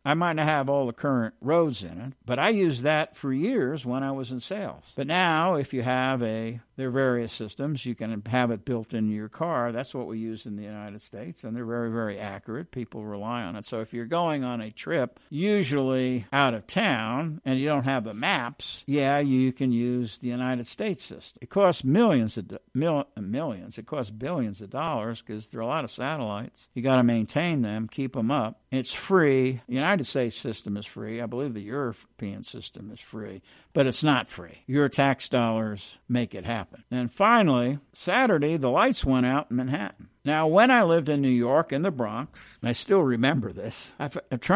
I might not have all the current roads in it, but I used that for years when I was in sales. But now, if you have there are various systems, you can have it built into your car. That's what we use in the United States, and they're very, very accurate. People rely on it. So if you're going on a trip, usually out of town, and you don't have the maps, you can use the United States system. It costs millions. It costs billions of dollars because there are a lot of satellites. You got to maintain them, keep them up. It's free. The United States system is free. I believe the European system is free, but it's not free. Your tax dollars make it happen. And finally, Saturday, the lights went out in Manhattan. Now, when I lived in New York in the Bronx, I still remember this. I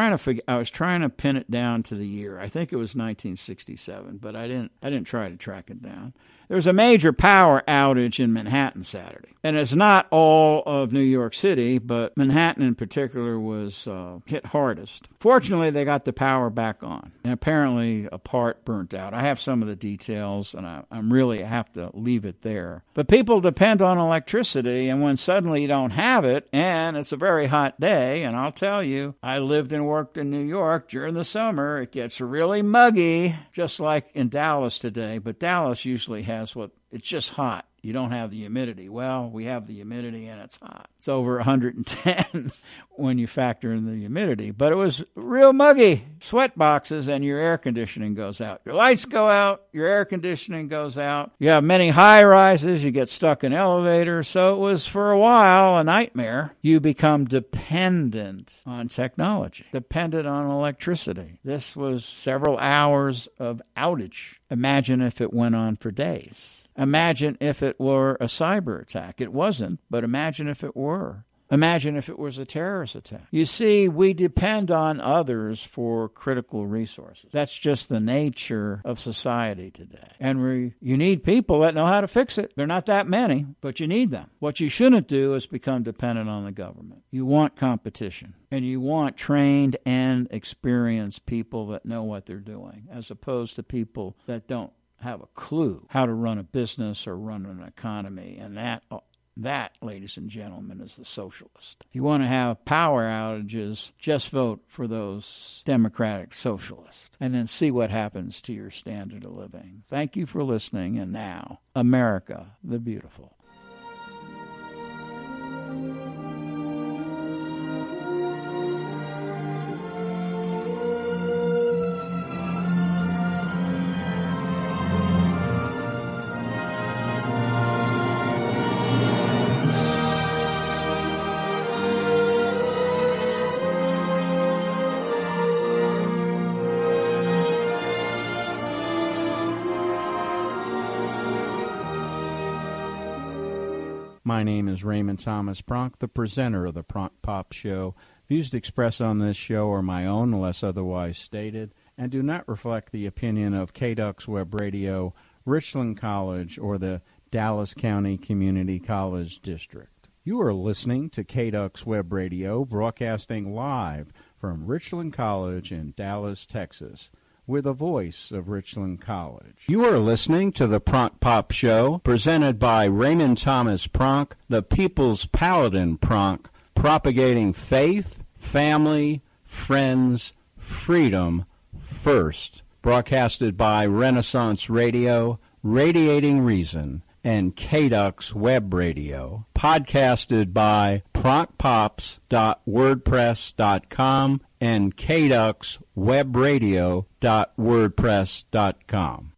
was trying to pin it down to the year. I think it was 1967, but I didn't try to track it down. There was a major power outage in Manhattan Saturday. And it's not all of New York City, but Manhattan in particular was hit hardest. Fortunately, they got the power back on. And apparently, a part burnt out. I have some of the details, and I really have to leave it there. But people depend on electricity, and when suddenly you don't have it, and it's a very hot day, and I'll tell you, I lived and worked in New York during the summer. It gets really muggy, just like in Dallas today. But Dallas usually has it's just hot. You don't have the humidity. Well, we have the humidity and it's hot. It's over 110 when you factor in the humidity. But it was real muggy. Sweat boxes and your air conditioning goes out. Your lights go out. Your air conditioning goes out. You have many high rises. You get stuck in elevators. So it was for a while a nightmare. You become dependent on technology, dependent on electricity. This was several hours of outage. Imagine if it went on for days. Imagine if it were a cyber attack. It wasn't, but imagine if it were. Imagine if it was a terrorist attack. You see, we depend on others for critical resources. That's just the nature of society today. And you need people that know how to fix it. They're not that many, but you need them. What you shouldn't do is become dependent on the government. You want competition, and you want trained and experienced people that know what they're doing, as opposed to people that don't have a clue how to run a business or run an economy. And that, ladies and gentlemen, is the socialist. If you want to have power outages, just vote for those democratic socialists and then see what happens to your standard of living. Thank you for listening. And now, America the Beautiful. My name is Raymond Thomas Pronk, the presenter of the Pronk Pop Show. Views expressed on this show are my own, unless otherwise stated, and do not reflect the opinion of KDUX Web Radio, Richland College, or the Dallas County Community College District. You are listening to KDUX Web Radio, broadcasting live from Richland College in Dallas, Texas. We're the voice of Richland College. You are listening to the Pronk Pop Show, presented by Raymond Thomas Pronk, the People's Paladin Pronk, propagating faith, family, friends, freedom first. Broadcasted by Renaissance Radio, Radiating Reason, and KDUX Web Radio. Podcasted by pronkpops.wordpress.com and KDUXWebRadio.wordpress.com.